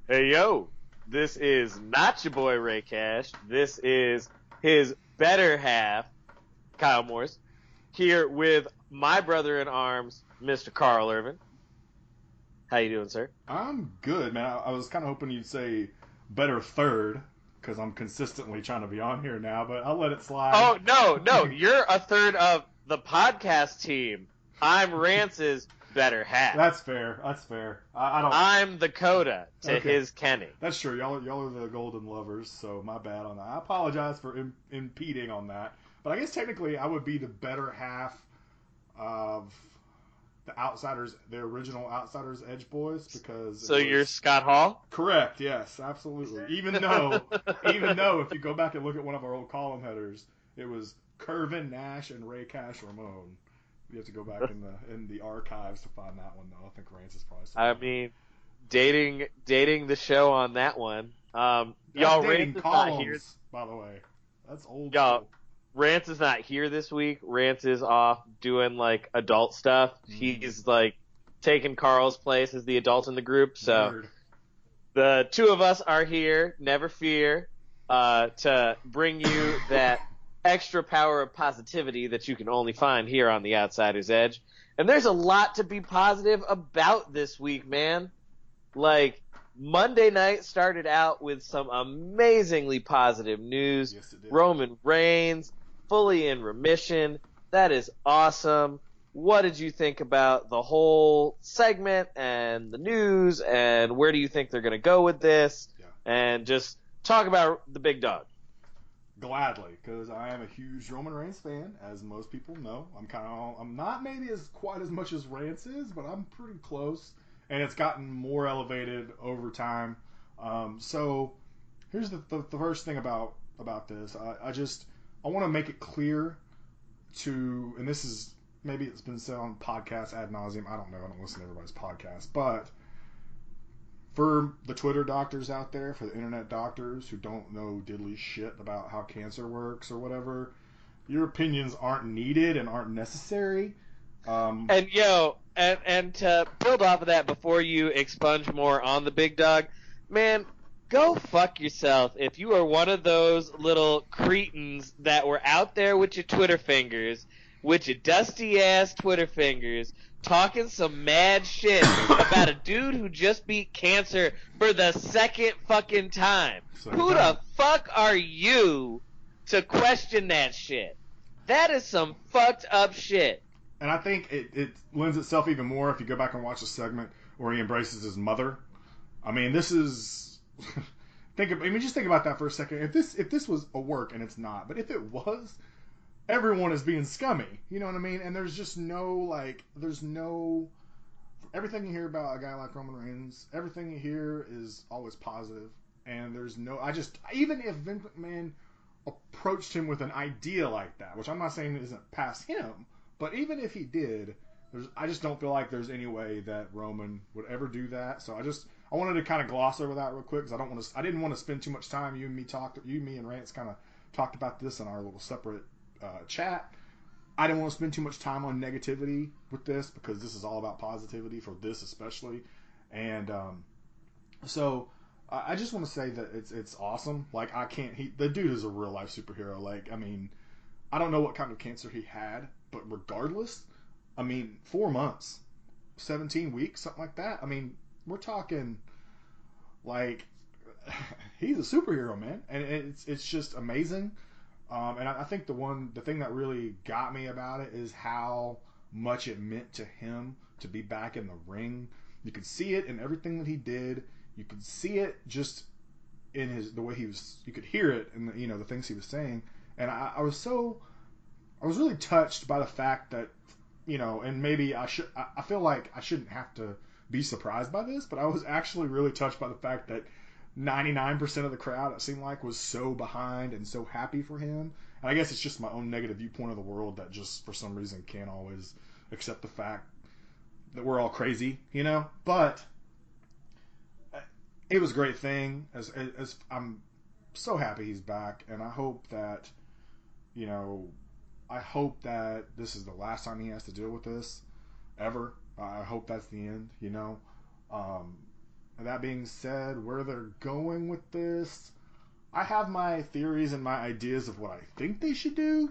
Hey yo, this is not your boy Ray Cash. This is his better half, Kyle Morris, here with my brother in arms, Mr. Carl Irvin. How you doing, sir? I'm good, man. I was kind of hoping you'd say better third because I'm consistently trying to be on here now, but I'll let it slide. Oh no, you're a third of the podcast team. I'm Rance's better half. That's fair. That's fair. I don't. I'm the coda to Okay, his Kenny. that's true. Y'all are the golden lovers, so my bad on that. I apologize for impeding on that, but I guess technically I would be the better half of the Outsiders, the original Outsiders Edge Boys, because So it you're was Scott Hall? correct. Yes, absolutely. Even though if you go back and look at one of our old column headers, it was Curvin Nash and Ray Cash Ramon. You have to go back in the archives to find that one though. I think Rance is probably I somewhere. mean, dating the show on that one. That's Y'all, dating Rance is not here. columns, by the way. That's old Y'all, school. Rance is not here this week. Rance is off doing like adult stuff. He's like taking Carl's place as the adult in the group. So Nerd. the two of us are here, never fear, to bring you that extra power of positivity that you can only find here on the Outsider's Edge. And there's a lot to be positive about this week, man. Like, Monday night started out with some amazingly positive news. Yes, it did. Roman Reigns, fully in remission. That is awesome. What did you think about the whole segment and the news, and where do you think they're going to go with this? Yeah. And just talk about the big dog. Gladly, because I am a huge Roman Reigns fan, as most people know. I'm not maybe as quite as much as Rance is, but I'm pretty close, and it's gotten more elevated over time. So here's the first thing about this. I want to make it clear to, and this is maybe it's been said on podcasts ad nauseum. I don't know. I don't listen to everybody's podcast, but for the Twitter doctors out there, for the internet doctors who don't know diddly shit about how cancer works or whatever, your opinions aren't needed and aren't necessary. And and to build off of that before you expunge more on the big dog, man, go fuck yourself if you are one of those little cretins that were out there with your Twitter fingers, with your dusty ass Twitter fingers, talking some mad shit about a dude who just beat cancer for the second fucking time. Who the fuck are you to question that shit? That is some fucked up shit. And I think it lends itself even more if you go back and watch the segment where he embraces his mother. I mean, this is just think about that for a second. If this was a work, and it's not, but if it was, everyone is being scummy. You know what I mean? And there's just everything you hear about a guy like Roman Reigns, everything you hear is always positive. And even if Vince McMahon approached him with an idea like that, which I'm not saying isn't past him, but even if he did, I just don't feel like there's any way that Roman would ever do that. So I wanted to kind of gloss over that real quick because I didn't want to spend too much time. You, me, and Rance kind of talked about this in our little separate chat. I didn't want to spend too much time on negativity with this because this is all about positivity for this especially, and so I just want to say that it's awesome. Like the dude is a real life superhero. Like I mean, I don't know what kind of cancer he had, but regardless, I mean 4 months, 17 weeks, something like that. I mean we're talking like he's a superhero, man, and it's just amazing. And I think the thing that really got me about it is how much it meant to him to be back in the ring. You could see it in everything that he did. You could see it just in the way he was. You could hear it in the things he was saying. And I was really touched by the fact that and maybe I feel like I shouldn't have to be surprised by this, but I was actually really touched by the fact that 99% of the crowd, it seemed like, was so behind and so happy for him. And I guess it's just my own negative viewpoint of the world that just for some reason can't always accept the fact that we're all crazy, But it was a great thing. As I'm so happy he's back, and I hope that this is the last time he has to deal with this ever. I hope that's the end. that being said, where they're going with this, I have my theories and my ideas of what I think they should do.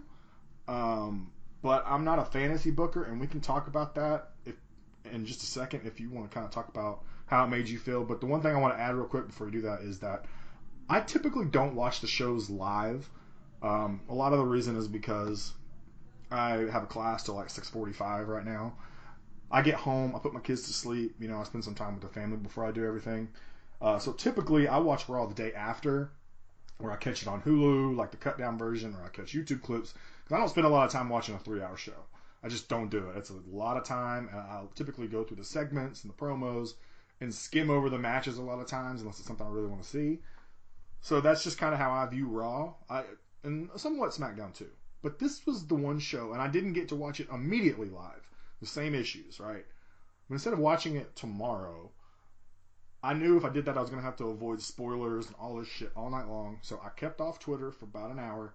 But I'm not a fantasy booker, and we can talk about that in just a second if you want to kind of talk about how it made you feel. But the one thing I want to add real quick before we do that is that I typically don't watch the shows live. A lot of the reason is because I have a class till like 6:45 right now. I get home, I put my kids to sleep, I spend some time with the family before I do everything. So typically I watch Raw the day after, where I catch it on Hulu, like the cut down version, or I catch YouTube clips, because I don't spend a lot of time watching a 3-hour show. I just don't do it. It's a lot of time, and I'll typically go through the segments and the promos and skim over the matches a lot of times, unless it's something I really want to see. So that's just kind of how I view Raw, and somewhat SmackDown too. But this was the one show, and I didn't get to watch it immediately live. The same issues, right? But instead of watching it tomorrow, I knew if I did that, I was going to have to avoid spoilers and all this shit all night long. So I kept off Twitter for about an hour.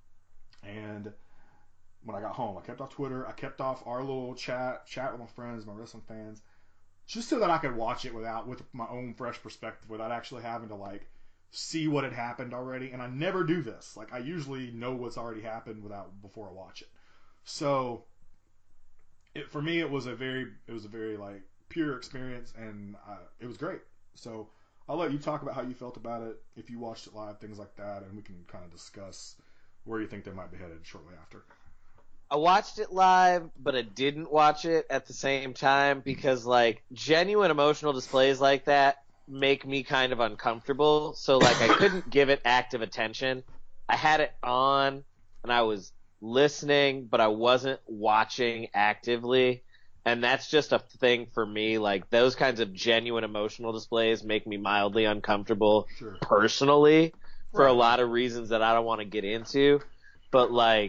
And when I got home, I kept off Twitter. I kept off our little chat with my friends, my wrestling fans, just so that I could watch it with my own fresh perspective, without actually having to see what had happened already. And I never do this. I usually know what's already happened before I watch it. So for me, it was a very pure experience, and it was great. So I'll let you talk about how you felt about it, if you watched it live, things like that, and we can kind of discuss where you think they might be headed shortly after. I watched it live, but I didn't watch it at the same time because genuine emotional displays like that make me kind of uncomfortable. So I couldn't give it active attention. I had it on and I was listening, but I wasn't watching actively. And that's just a thing for me. Those kinds of genuine emotional displays make me mildly uncomfortable personally for a lot of reasons that I don't want to get into. But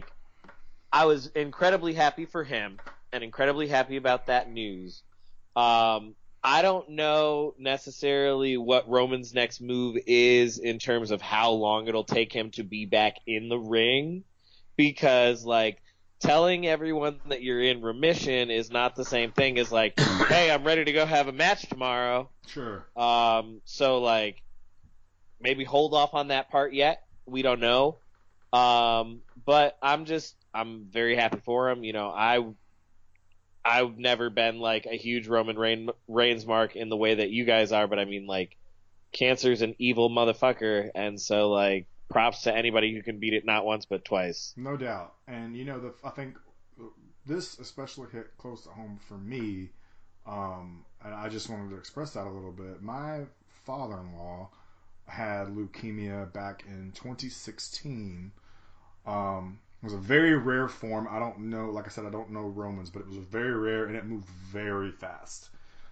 I was incredibly happy for him and incredibly happy about that news. I don't know necessarily what Roman's next move is in terms of how long it'll take him to be back in the ring, because telling everyone that you're in remission is not the same thing as hey, I'm ready to go have a match tomorrow. Sure. So maybe hold off on that part yet. We don't know. But I'm very happy for him. I've never been a huge Roman Reigns mark in the way that you guys are, but I mean cancer's an evil motherfucker, and so props to anybody who can beat it not once but twice. No doubt. And I think this especially hit close to home for me, and I just wanted to express that a little bit. My father-in-law had leukemia back in 2016. It was a very rare form. I don't know, like I said, I don't know Roman's, but it was very rare, and it moved very fast.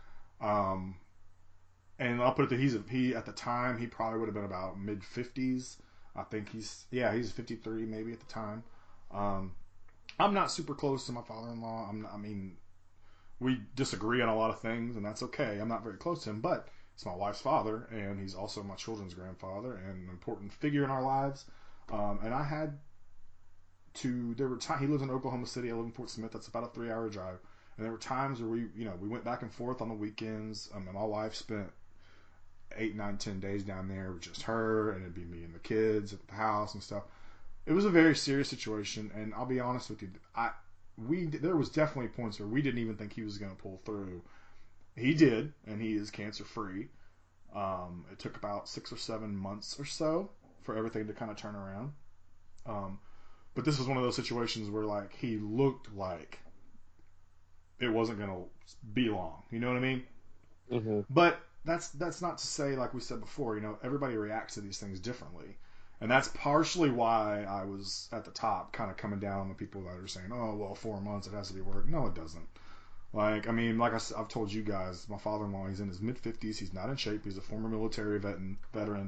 And I'll put it that he at the time, he probably would have been about mid-50s. I think he's 53 maybe at the time. I'm not super close to my father-in-law. We disagree on a lot of things, and that's okay. I'm not very close to him, but he's my wife's father, and he's also my children's grandfather, and an important figure in our lives. And I had to. There were times he lives in Oklahoma City. I live in Fort Smith. That's about a 3-hour drive. And there were times where we went back and forth on the weekends. And my wife spent 8, 9, 10 days down there with just her, and it'd be me and the kids at the house and stuff. It was a very serious situation, and I'll be honest with you, there was definitely points where we didn't even think he was going to pull through. He did, and he is cancer free. It took about 6 or 7 months or so for everything to kind of turn around. But this was one of those situations where he looked like it wasn't going to be long. You know what I mean? Mm-hmm. But that's not to say, like we said before, everybody reacts to these things differently. And that's partially why I was at the top kind of coming down on the people that are saying, oh, well, 4 months, it has to be work. No, it doesn't. I've told you guys, my father-in-law, he's in his mid-50s. He's not in shape. He's a former military veteran.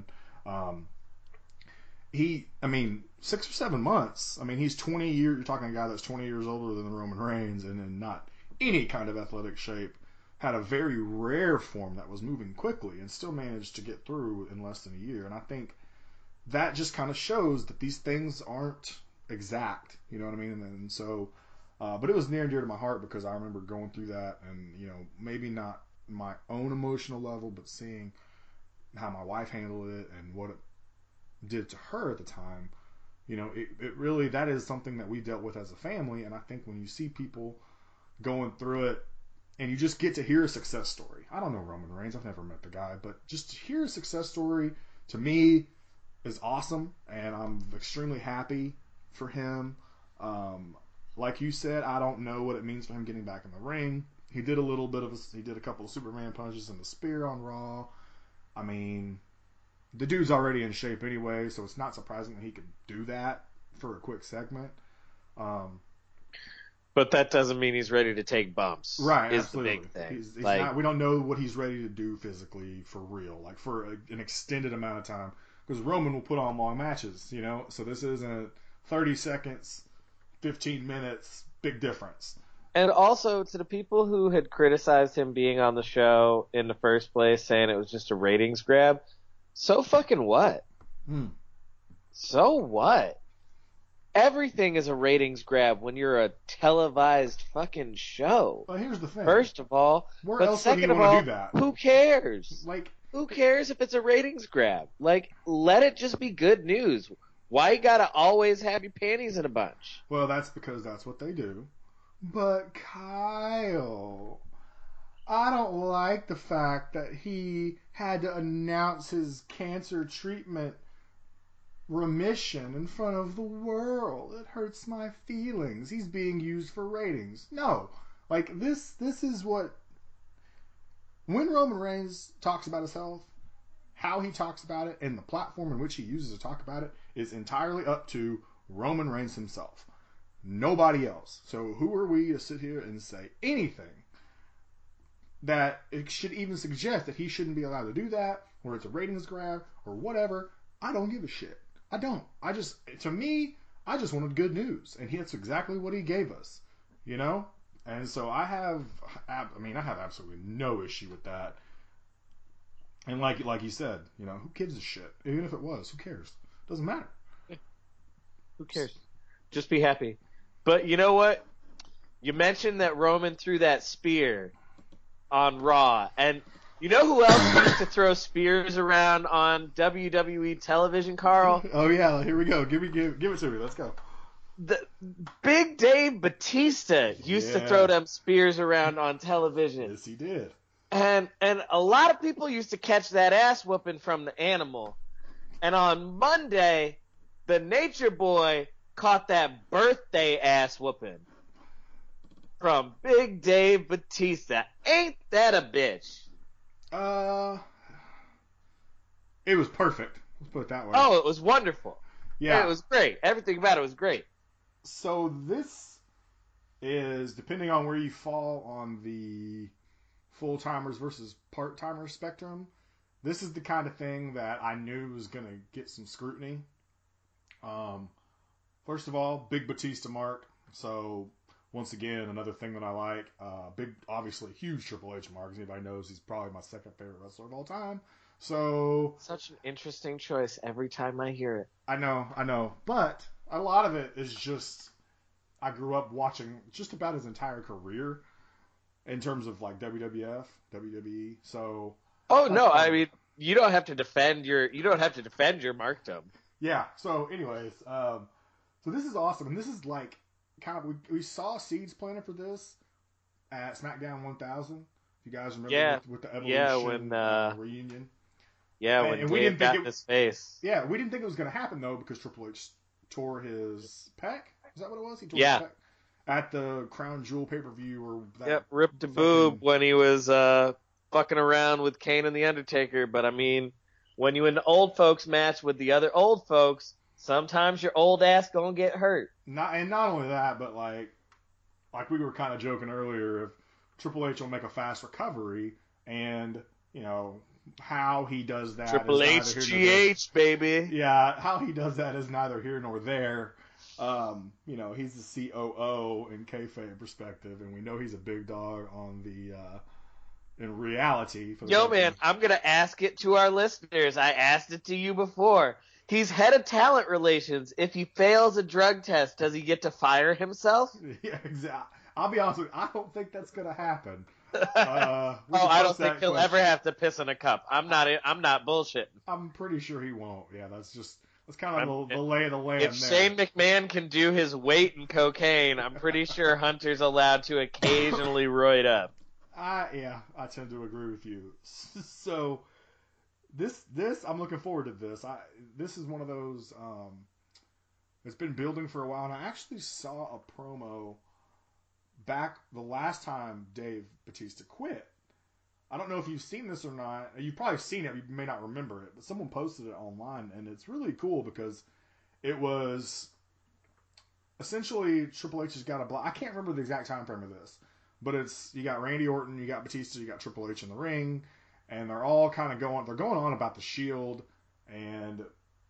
6 or 7 months. He's 20 years. You're talking a guy that's 20 years older than Roman Reigns, and in not any kind of athletic shape. Had a very rare form that was moving quickly, and still managed to get through in less than a year. And I think that just kind of shows that these things aren't exact. You know what I mean? But it was near and dear to my heart because I remember going through that, and maybe not my own emotional level, but seeing how my wife handled it and what it did to her at the time, it really, that is something that we dealt with as a family. And I think when you see people going through it and you just get to hear a success story. I don't know Roman Reigns. I've never met the guy, but just to hear a success story to me is awesome, and I'm extremely happy for him. Like you said, I don't know what it means for him getting back in the ring. He did a couple of Superman punches and a spear on Raw. I mean, the dude's already in shape anyway, so it's not surprising that he could do that for a quick segment. But that doesn't mean he's ready to take bumps. Right, is absolutely. The big thing. He's not, we don't know what he's ready to do physically for real, like for an extended amount of time. Because Roman will put on long matches, So this isn't 30 seconds, 15 minutes, big difference. And also, to the people who had criticized him being on the show in the first place, saying it was just a ratings grab, so fucking what? So what? Everything is a ratings grab when you're a televised fucking show. But here's the thing. First of all, where but else second would of you want all, to do that? who cares? Like, who cares if it's a ratings grab? Like, let it just be good news. Why you gotta always have your panties in a bunch? Well, that's because that's what they do. But Kyle, I don't like the fact that he had to announce his cancer treatment remission in front of the world. It hurts my feelings. He's being used for ratings. No. Like, this is what... When Roman Reigns talks about his health, how he talks about it, and the platform in which he uses to talk about it is entirely up to Roman Reigns himself. Nobody else. So who are we to sit here and say anything that it should even suggest that he shouldn't be allowed to do that, or it's a ratings grab, or whatever? I don't give a shit. I don't. To me, I just wanted good news, and that's exactly what he gave us, And so I have absolutely no issue with that. And like you said, who gives a shit? Even if it was, who cares? Doesn't matter. Who cares? Just be happy. But you know what? You mentioned that Roman threw that spear on Raw, and you know who else used to throw spears around on WWE television, Carl? Oh yeah, here we go. Give it to me. Let's go. The Big Dave Batista used to throw them spears around on television. Yes, he did. And a lot of people used to catch that ass whooping from the Animal. And on Monday, the Nature Boy caught that birthday ass whooping from Big Dave Batista. Ain't that a bitch? It was perfect. Let's put it that way. Oh, it was wonderful. Yeah. It was great. Everything about it was great. So this is, depending on where you fall on the full-timers versus part-timers spectrum, this is the kind of thing that I knew was going to get some scrutiny. First of all, big Batista mark. So once again, another thing that I like. Obviously huge Triple H mark. As anybody knows, he's probably my second favorite wrestler of all time. So such an interesting choice every time I hear it. I know. But a lot of it is just, I grew up watching just about his entire career in terms of like WWF, WWE. So I mean, you don't have to defend your markdom. Yeah. So anyways, so this is awesome, and this is like kind of, we saw seeds planted for this at SmackDown 1000. If you guys remember with the Evolution reunion. Yeah, when Dave got in his face. Yeah, we didn't think it was going to happen, though, because Triple H tore his pec. Is that what it was? He tore his pec at the Crown Jewel pay-per-view. Ripped a boob when he was fucking around with Kane and The Undertaker. But, I mean, when you in the old folks match with the other old folks, sometimes your old ass going to get hurt. Not only that, but, like we were kind of joking earlier, if Triple H will make a fast recovery, and, how he does that. Triple H, GH, baby. Yeah, how he does that is neither here nor there. He's the COO in kayfabe perspective, and we know he's a big dog on the in reality. Yo, man, I'm gonna ask it to our listeners. I asked it to you before. He's head of talent relations. If he fails a drug test, does he get to fire himself? Yeah, exactly. I'll be honest with you. I don't think that's gonna happen. I don't think he'll ever have to piss in a cup. I'm not bullshitting. I'm pretty sure he won't. Yeah, that's kind of the lay of the land. If Shane McMahon can do his weight in cocaine, I'm pretty sure Hunter's allowed to occasionally roid up. I tend to agree with you. So this I'm looking forward to this. This is one of those it's been building for a while, and I actually saw a promo back the last time Dave Batista quit. I don't know if you've seen this or not. You've probably seen it. You may not remember it, but someone posted it online, and it's really cool because it was essentially Triple H has got a block. I can't remember the exact time frame of this, but you got Randy Orton, you got Batista, you got Triple H in the ring, and they're all kind of going on about the Shield, and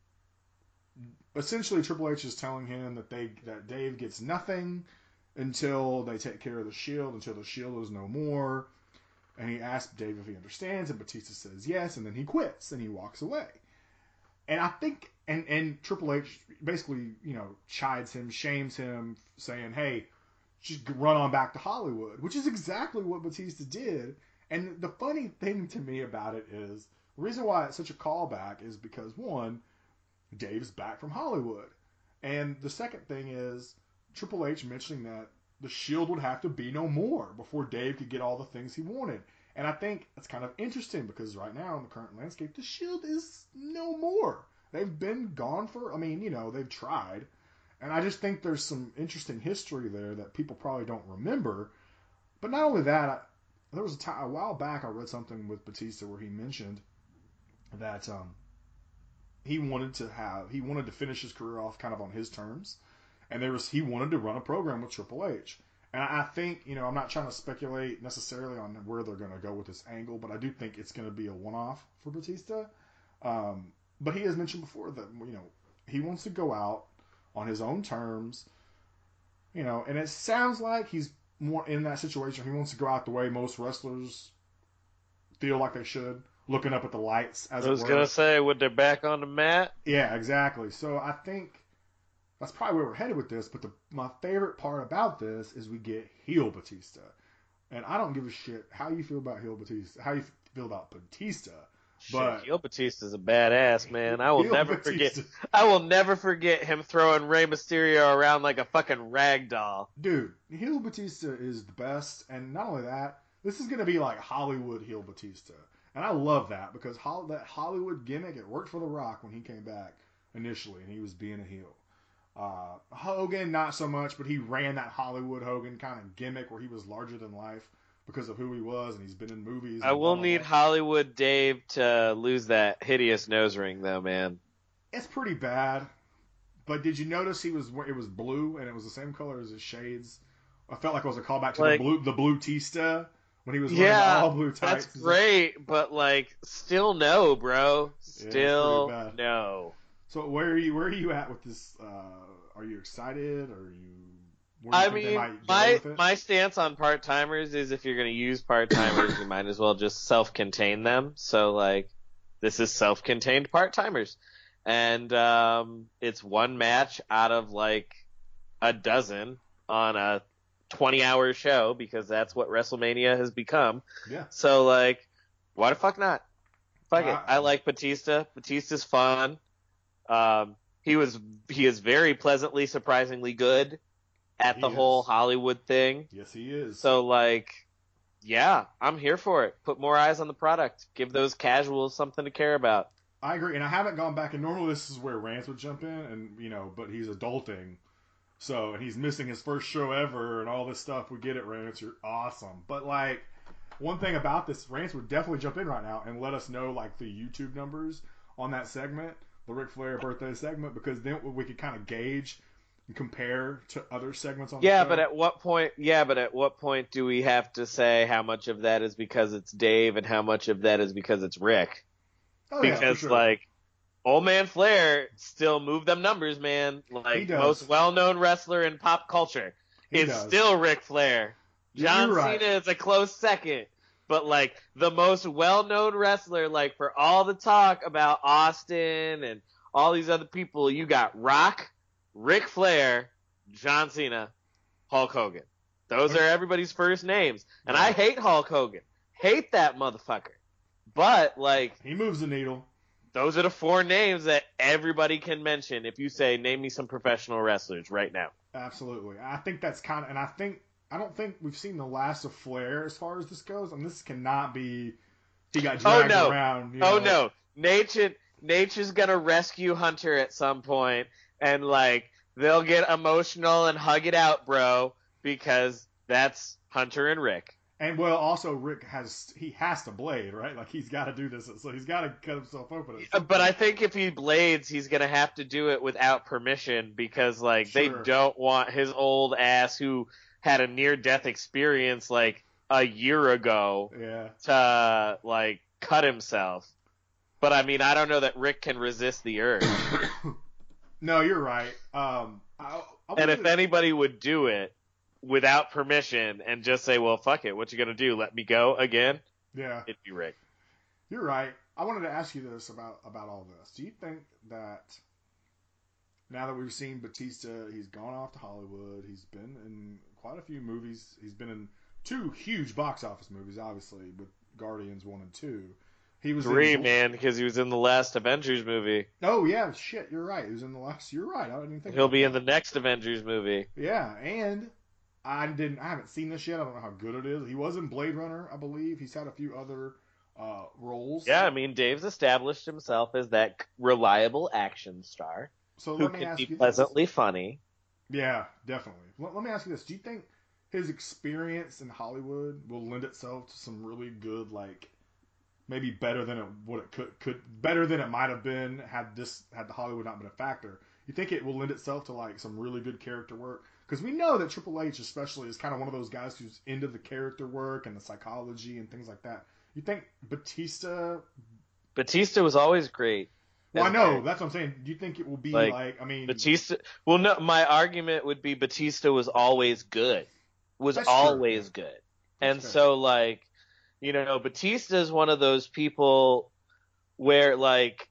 essentially Triple H is telling him that Dave gets nothing until they take care of the Shield, until the Shield is no more. And he asks Dave if he understands, and Batista says yes, and then he quits, and he walks away. And I think, and Triple H basically, chides him, shames him, saying, hey, just run on back to Hollywood, which is exactly what Batista did. And the funny thing to me about it is, the reason why it's such a callback is because, one, Dave's back from Hollywood. And the second thing is, Triple H mentioning that the Shield would have to be no more before Dave could get all the things he wanted. And I think it's kind of interesting because right now in the current landscape, the Shield is no more. They've been gone they've tried. And I just think there's some interesting history there that people probably don't remember. But not only that, there was a while back I read something with Batista where he mentioned that he wanted to finish his career off kind of on his terms. And he wanted to run a program with Triple H. And I think, I'm not trying to speculate necessarily on where they're going to go with this angle, but I do think it's going to be a one-off for Batista. But he has mentioned before that, he wants to go out on his own terms, and it sounds like he's more in that situation. He wants to go out the way most wrestlers feel like they should, looking up at the lights, as it were. I was going to say, with their back on the mat? Yeah, exactly. So I think that's probably where we're headed with this, but my favorite part about this is we get heel Batista. And I don't give a shit how you feel about heel Batista, how you feel about Batista. But heel Batista's a badass, man. I will never forget him throwing Rey Mysterio around like a fucking rag doll. Dude, heel Batista is the best, and not only that, this is going to be like Hollywood heel Batista. And I love that because that Hollywood gimmick, it worked for The Rock when he came back initially, and he was being a heel. Hogan, not so much, but he ran that Hollywood Hogan kind of gimmick where he was larger than life because of who he was, and he's been in movies. I will need Hollywood Dave to lose that hideous nose ring, though, man. It's pretty bad. But did you notice it was blue, and it was the same color as his shades? I felt like it was a callback to the blue Tista when he was wearing all blue tights. That's great, but still no, bro. Still no. So where are you at with this? Are you excited? My stance on part-timers is if you're going to use part-timers, you might as well just self-contain them. So, this is self-contained part-timers. And it's one match out of, a dozen on a 20-hour show because that's what WrestleMania has become. Yeah. So, why the fuck not? Fuck it. I like Batista. Batista's fun. He is very pleasantly, surprisingly good at the whole Hollywood thing. Yes, he is. So, yeah, I'm here for it. Put more eyes on the product. Give those casuals something to care about. I agree, and I haven't gone back, and normally this is where Rance would jump in, and, but he's adulting. So, and he's missing his first show ever, and all this stuff. We get it, Rance. You're awesome. But, one thing about this, Rance would definitely jump in right now and let us know, the YouTube numbers on that segment. The Ric Flair birthday segment, because then we could kind of gauge and compare to other segments on the show. But at what point do we have to say how much of that is because it's Dave and how much of that is because it's Rick? Oh, because yeah, for sure. Old Man Flair still moved them numbers, man. Most well-known wrestler in pop culture. It's still Ric Flair. John Cena is a close second. But, the most well-known wrestler, for all the talk about Austin and all these other people, you got Rock, Ric Flair, John Cena, Hulk Hogan. Those are everybody's first names. And I hate Hulk Hogan. Hate that motherfucker. But, like... He moves the needle. Those are the 4 names that everybody can mention if you say, name me some professional wrestlers right now. Absolutely. I think that's kind of... And I don't think we've seen the last of Flair as far as this goes. And this cannot be... He got dragged around. No. Nature's gonna rescue Hunter at some point, and, like, they'll get emotional and hug it out, bro, because that's Hunter and Rick. And, well, also Rick has to blade, right? Like, he's got to do this, so he's got to cut himself open. But I think if he blades, he's going to have to do it without permission because, like, they don't want his old ass who had a near-death experience, like, a year ago to, like, cut himself. But, I mean, I don't know that Rick can resist the urge. No, you're right. And if anybody would do it without permission and just say, well, fuck it, what you gonna do? Let me go again? Yeah. It'd be Rick. You're right. I wanted to ask you this about all this. Do you think that now that we've seen Batista, he's gone off to Hollywood, he's been in quite a few movies, he's been in 2 huge box office movies, obviously, with Guardians 1 and 2. He was 3, man, because he was in the last Avengers movie. Oh, yeah, shit, you're right. He was in the last... You're right, I didn't even think He'll be in the next Avengers movie. Yeah, and I haven't seen this yet. I don't know how good it is. He was in Blade Runner, I believe. He's had a few other roles. Yeah, I mean, Dave's established himself as that reliable action star who can be pleasantly funny. Yeah, definitely. Let me ask you this. Do you think his experience in Hollywood will lend itself to some really good, like, maybe better than better than it might have been had the Hollywood not been a factor? You think it will lend itself to, like, some really good character work? Because we know that Triple H especially is kind of one of those guys who's into the character work and the psychology and things like that. You think Batista was always great. Well, I know. That's what I'm saying. Do you think it will be like I mean... Batista... Well, no, my argument would be Batista was always good. Always good. And so, like, you know, Batista is one of those people where, like,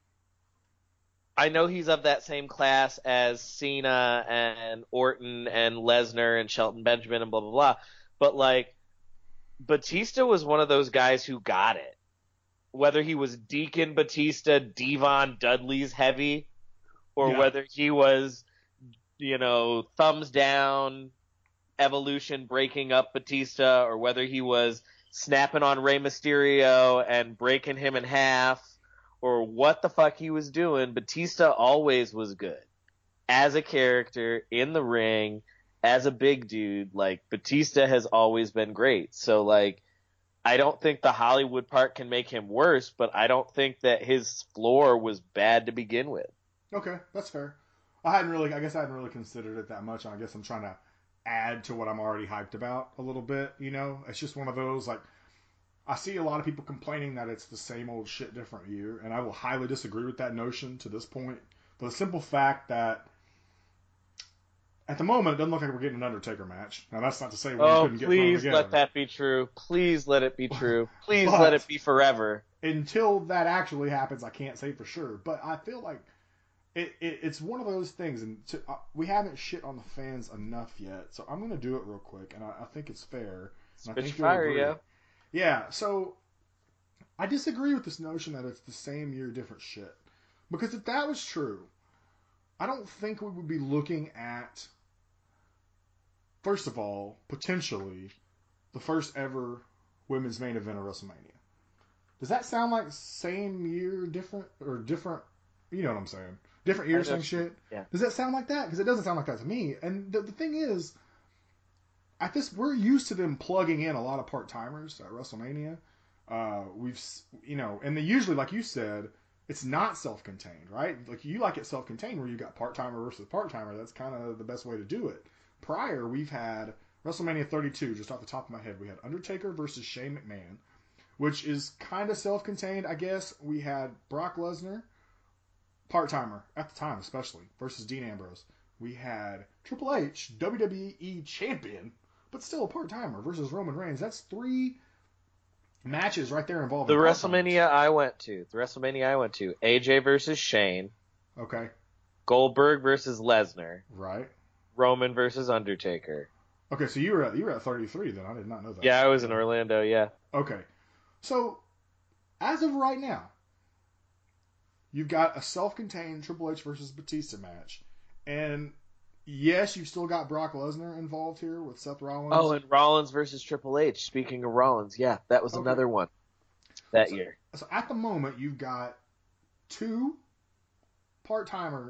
I know he's of that same class as Cena and Orton and Lesnar and Shelton Benjamin and blah, blah, blah. But, like, Batista was one of those guys who got it. Whether he was Deacon Batista, Devon Dudley's heavy, or whether he was, you know, thumbs down, Evolution breaking up Batista, or whether he was snapping on Rey Mysterio and breaking him in half, or what the fuck he was doing, Batista always was good. As a character, in the ring, as a big dude, like, Batista has always been great. So, like, I don't think the Hollywood part can make him worse, but I don't think that his floor was bad to begin with. Okay, that's fair. I guess I hadn't really considered it that much. I guess I'm trying to add to what I'm already hyped about a little bit, you know? It's just one of those, like, I see a lot of people complaining that it's the same old shit, different year, and I will highly disagree with that notion to this point. For the simple fact that at the moment, it doesn't look like we're getting an Undertaker match. Now, that's not to say we couldn't get one together. Please let that be true. Please let it be true. Please let it be forever. Until that actually happens, I can't say for sure. But I feel like it's one of those things, and we haven't shit on the fans enough yet. So I'm going to do it real quick, and I think it's fair. Spit fire, yeah. Yeah, so I disagree with this notion that it's the same year, different shit. Because if that was true, I don't think we would be looking at, first of all, potentially, the first ever women's main event of WrestleMania. Does that sound like same year, different, or different, you know what I'm saying? Different year, same shit? Yeah. Does that sound like that? Because it doesn't sound like that to me. And the thing is, we're used to them plugging in a lot of part-timers at WrestleMania. And they usually, like you said, it's not self-contained, right? Like, you like it self-contained where you got part-timer versus part-timer. That's kind of the best way to do it. Prior, we've had WrestleMania 32, just off the top of my head. We had Undertaker versus Shane McMahon, which is kind of self-contained, I guess. We had Brock Lesnar, part-timer, at the time especially, versus Dean Ambrose. We had Triple H, WWE champion, but still a part-timer, versus Roman Reigns. That's 3 matches right there involving The WrestleMania I went to, AJ versus Shane. Okay. Goldberg versus Lesnar. Right. Roman versus Undertaker. Okay, so you were at 33 then. I did not know that. Yeah, I was in Orlando. Yeah. Okay, so as of right now, you've got a self-contained Triple H versus Batista match, and yes, you've still got Brock Lesnar involved here with Seth Rollins. Oh, and Rollins versus Triple H. Speaking of Rollins, yeah, that was another one that year. So at the moment, you've got two part-time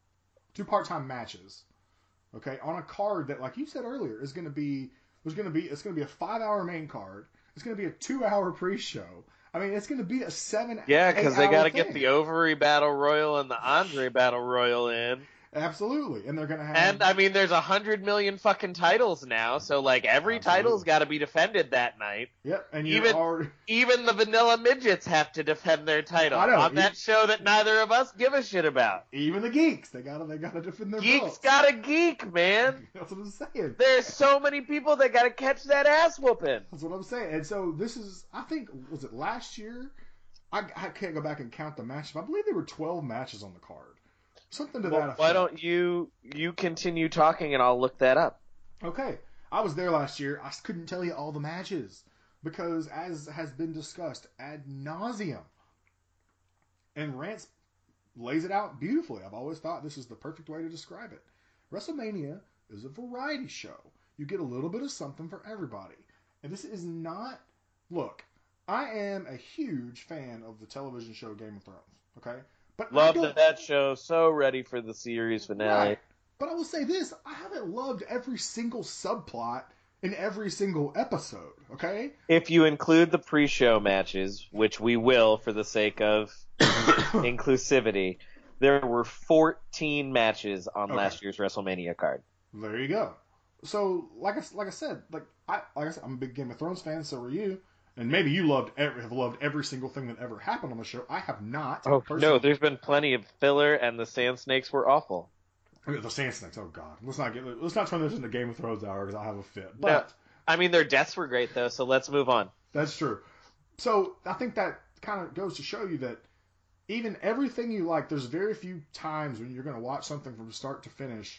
matches, okay, on a card that, like you said earlier, it's going to be a 5-hour main card. It's going to be a 2-hour pre-show. I mean, it's going to be a 7. Yeah, because they got to get the Ovary Battle Royal and the Andre Battle Royal in. Absolutely, and they're going to have. And I mean, there's 100 million fucking titles now, so like every title's got to be defended that night. Yep, and even the vanilla midgets have to defend their title on that show that neither of us give a shit about. Even the geeks, they gotta defend their geeks belts. Gotta geek, man. That's what I'm saying. There's so many people that gotta catch that ass whooping. That's what I'm saying. And so this is, I think, was it last year? I can't go back and count the matches, but I believe there were 12 matches on the card. Something to that effect. Why don't you continue talking and I'll look that up. Okay. I was there last year. I couldn't tell you all the matches because, as has been discussed ad nauseum, and Rance lays it out beautifully. I've always thought this is the perfect way to describe it. WrestleMania is a variety show. You get a little bit of something for everybody. And this is not... Look, I am a huge fan of the television show Game of Thrones. Okay? But loved that show. So ready for the series finale. Right. But I will say this. I haven't loved every single subplot in every single episode. Okay? If you include the pre-show matches, which we will for the sake of inclusivity, there were 14 matches on last year's WrestleMania card. There you go. So, like I said, I'm a big Game of Thrones fan. So are you. And maybe you have loved every single thing that ever happened on the show. I have not. Oh, no, there's been plenty of filler, and the Sand Snakes were awful. The Sand Snakes, oh God. Let's not turn this into Game of Thrones hour because I'll have a fit. But no, I mean, their deaths were great, though, so let's move on. That's true. So I think that kind of goes to show you that even everything you like, there's very few times when you're going to watch something from start to finish,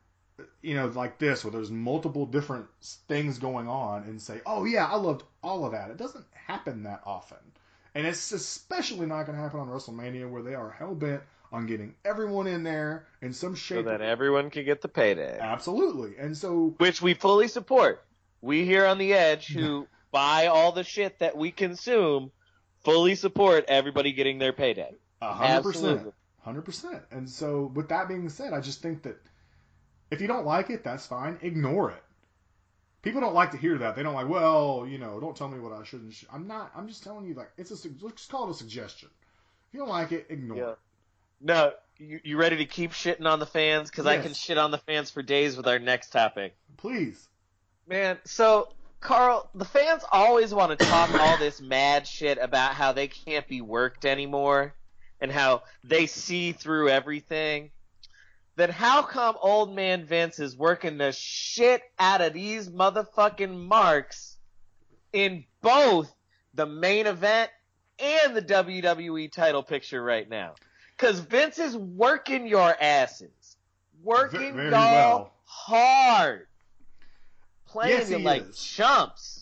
like this, where there's multiple different things going on and say, oh yeah, I loved all of that. It doesn't happen that often. And it's especially not going to happen on WrestleMania, where they are hell-bent on getting everyone in there in some shape. So that everyone can get the payday. Absolutely. And so... Which we fully support. We here on The Edge, who buy all the shit that we consume, fully support everybody getting their payday. 100%. 100%. And so, with that being said, I just think that if you don't like it, that's fine. Ignore it. People don't like to hear that. They don't like, well, don't tell me what I should and I'm just telling you, like, let's just call it a suggestion. If you don't like it, ignore it. No, you ready to keep shitting on the fans? Because I can shit on the fans for days with our next topic. Please. Man, so, Carl, the fans always want to talk all this mad shit about how they can't be worked anymore and how they see through everything. Then how come old man Vince is working the shit out of these motherfucking marks in both the main event and the WWE title picture right now? Because Vince is working your asses. Working very y'all well. hard. Playing you like is. chumps.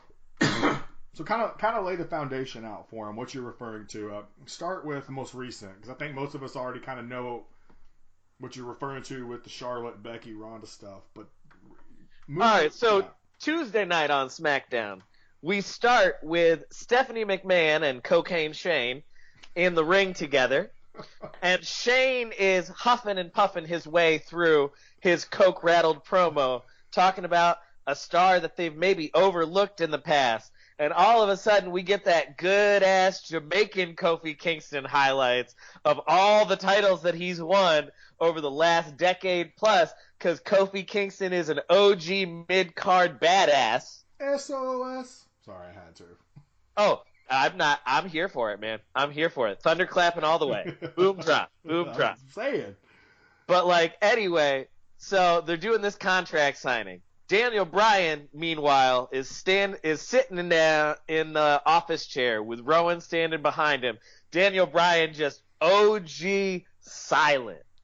So kind of lay the foundation out for him, what you're referring to. Start with the most recent, because I think most of us already kind of know what you're referring to with the Charlotte, Becky, Ronda stuff. But all right, so Tuesday night on SmackDown, we start with Stephanie McMahon and Cocaine Shane in the ring together. And Shane is huffing and puffing his way through his coke-rattled promo, talking about a star that they've maybe overlooked in the past. And all of a sudden, we get that good-ass Jamaican Kofi Kingston highlights of all the titles that he's won over the last decade plus, because Kofi Kingston is an OG mid-card badass. SOS. Sorry, I had to. Oh, I'm here for it, man. I'm here for it. Thunderclapping all the way. Boom drop. Boom drop. I'm saying. But, anyway, so they're doing this contract signing. Daniel Bryan, meanwhile, is sitting in the office chair with Rowan standing behind him. Daniel Bryan just OG silent.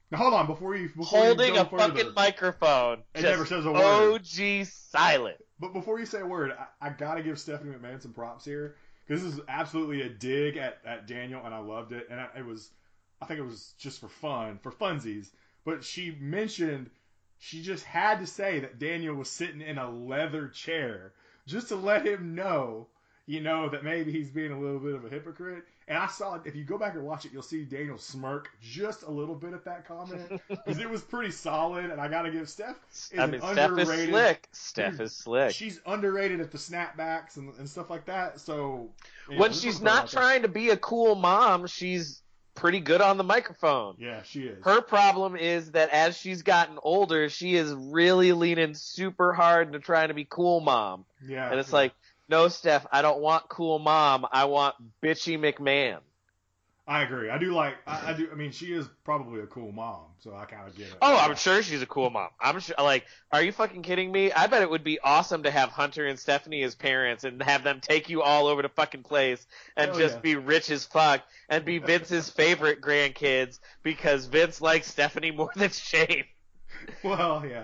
Now hold on, before you holding go a further, fucking microphone. it Just never says a word. OG silent. But before you say a word, I gotta give Stephanie McMahon some props here, because this is absolutely a dig at Daniel, and I loved it. And I think it was just for funsies. But she mentioned she just had to say that Daniel was sitting in a leather chair just to let him know, that maybe he's being a little bit of a hypocrite. And I saw it. If you go back and watch it, you'll see Daniel smirk just a little bit at that comment, because it was pretty solid. And I got to give Steph Steph is slick. Steph is slick. She's underrated at the snapbacks and stuff like that. So when she's not trying to be a cool mom, she's pretty good on the microphone. Yeah, she is. Her problem is that as she's gotten older, she is really leaning super hard to trying to be cool mom. Yeah. And it's like, no, Steph, I don't want cool mom. I want bitchy McMahon. I agree. I do. I mean, she is probably a cool mom, so I kind of get it. Oh, I'm sure she's a cool mom. I'm sure. Like, are you fucking kidding me? I bet it would be awesome to have Hunter and Stephanie as parents and have them take you all over the fucking place and be rich as fuck and be Vince's favorite grandkids because Vince likes Stephanie more than Shane. Well, yeah.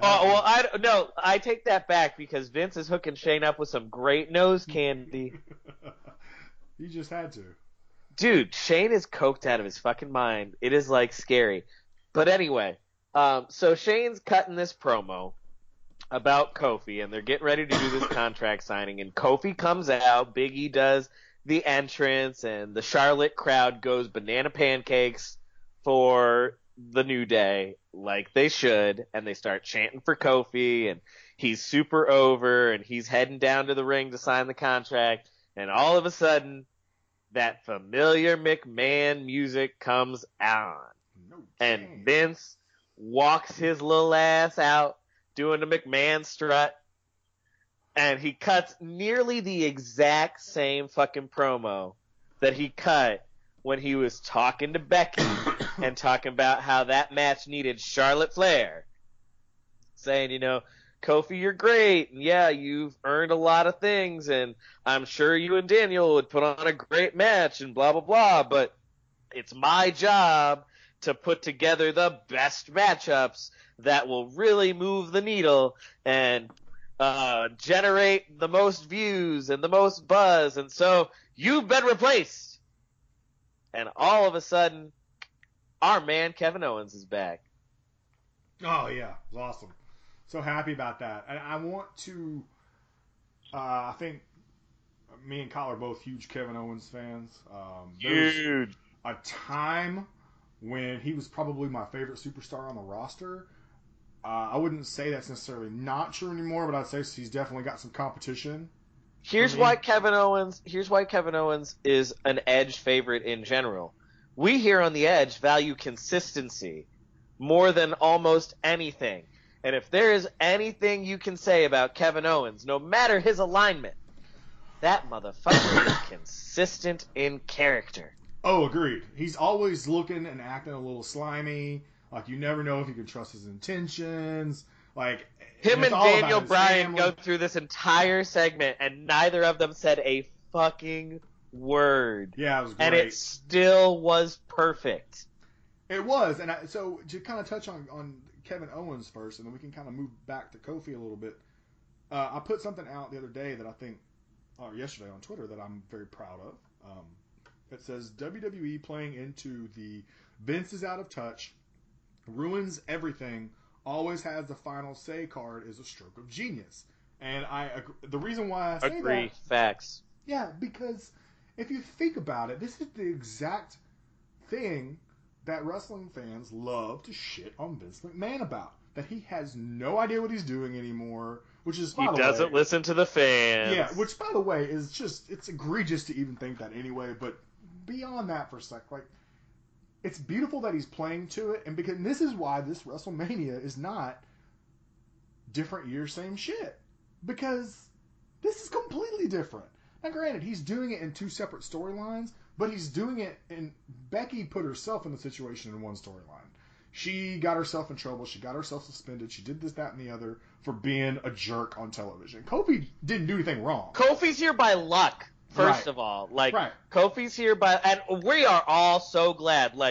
I take that back because Vince is hooking Shane up with some great nose candy. You just had to. Dude, Shane is coked out of his fucking mind. It is, like, scary. But anyway, so Shane's cutting this promo about Kofi, and they're getting ready to do this contract signing, and Kofi comes out, Big E does the entrance, and the Charlotte crowd goes banana pancakes for the New Day, like they should, and they start chanting for Kofi, and he's super over, and he's heading down to the ring to sign the contract, and all of a sudden, that familiar McMahon music comes on. And Vince walks his little ass out doing the McMahon strut. And he cuts nearly the exact same fucking promo that he cut when he was talking to Becky and talking about how that match needed Charlotte Flair. Saying, Kofi, you're great, and yeah, you've earned a lot of things, and I'm sure you and Daniel would put on a great match, and blah, blah, blah, but it's my job to put together the best matchups that will really move the needle and generate the most views and the most buzz, and so you've been replaced. And all of a sudden, our man Kevin Owens is back. Oh, yeah, it was awesome. So happy about that. And I want to, I think me and Kyle are both huge Kevin Owens fans. Huge. A time when he was probably my favorite superstar on the roster. I wouldn't say that's necessarily not true anymore, but I'd say he's definitely got some competition. Here's why Kevin Owens is an Edge favorite in general. We here on the Edge value consistency more than almost anything. And if there is anything you can say about Kevin Owens, no matter his alignment, that motherfucker is consistent in character. Oh, agreed. He's always looking and acting a little slimy. Like, you never know if you can trust his intentions. Like, him and Daniel Bryan go through this entire segment, and neither of them said a fucking word. Yeah, it was great. And it still was perfect. It was. And so to kind of touch on Kevin Owens first, and then we can kind of move back to Kofi a little bit. I put something out the other day that I think, or yesterday on Twitter, that I'm very proud of. It says WWE playing into the Vince is out of touch, ruins everything, always has the final say card is a stroke of genius. And the reason why I say agree, that, facts. Yeah, because if you think about it, this is the exact thing that wrestling fans love to shit on Vince McMahon about. That he has no idea what he's doing anymore, which is, by the way... He doesn't listen to the fans. Yeah, which, by the way, is just... It's egregious to even think that anyway, but beyond that for a sec, like, it's beautiful that he's playing to it, and this is why this WrestleMania is not different year, same shit. Because this is completely different. Now, granted, he's doing it in two separate storylines, but he's doing it in... Becky put herself in the situation in one storyline. She got herself in trouble. She got herself suspended. She did this, that, and the other for being a jerk on television. Kofi didn't do anything wrong. Kofi's here by luck, first of all. Like, Kofi's here by... And we are all so glad. Like,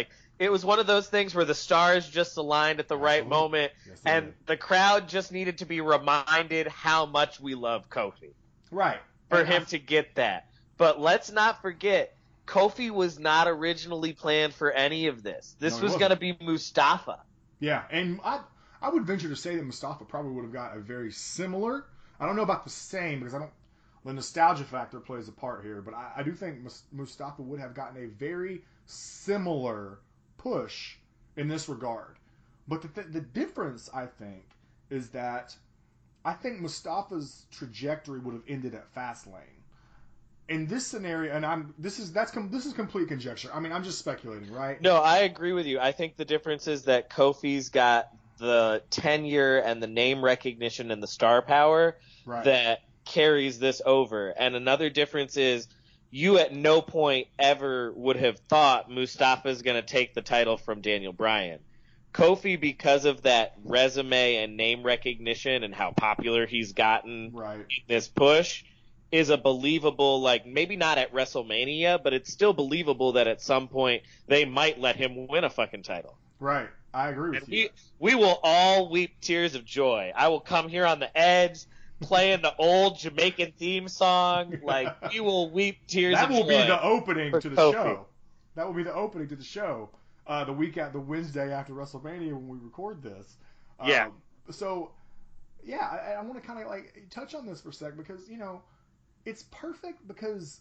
It was one of those things where the stars just aligned at the right moment, Yes, and the crowd just needed to be reminded how much we love Kofi. Right. For him to get that. But let's not forget, Kofi was not originally planned for any of this. This was going to be Mustafa. Yeah, and I would venture to say that Mustafa probably would have got a very similar. I don't know about the same because the nostalgia factor plays a part here, but I do think Mustafa would have gotten a very similar push in this regard. But the difference, I think, is that I think Mustafa's trajectory would have ended at Fastlane. In this scenario, and this is complete conjecture. I mean, I'm just speculating, right? No, I agree with you. I think the difference is that Kofi's got the tenure and the name recognition and the star power that carries this over. And another difference is you at no point ever would have thought Mustafa's going to take the title from Daniel Bryan. Kofi, because of that resume and name recognition and how popular he's gotten in this push, is a believable, like, maybe not at WrestleMania, but it's still believable that at some point they might let him win a fucking title. Right. I agree with you. We will all weep tears of joy. I will come here on the edge playing the old Jamaican theme song. Like, we will weep tears of joy. That will be the opening to the Kofi. show. That will be the opening to the show. The Wednesday after WrestleMania when we record this. Yeah. So, yeah, I want to kind of like touch on this for a sec because, you know, it's perfect because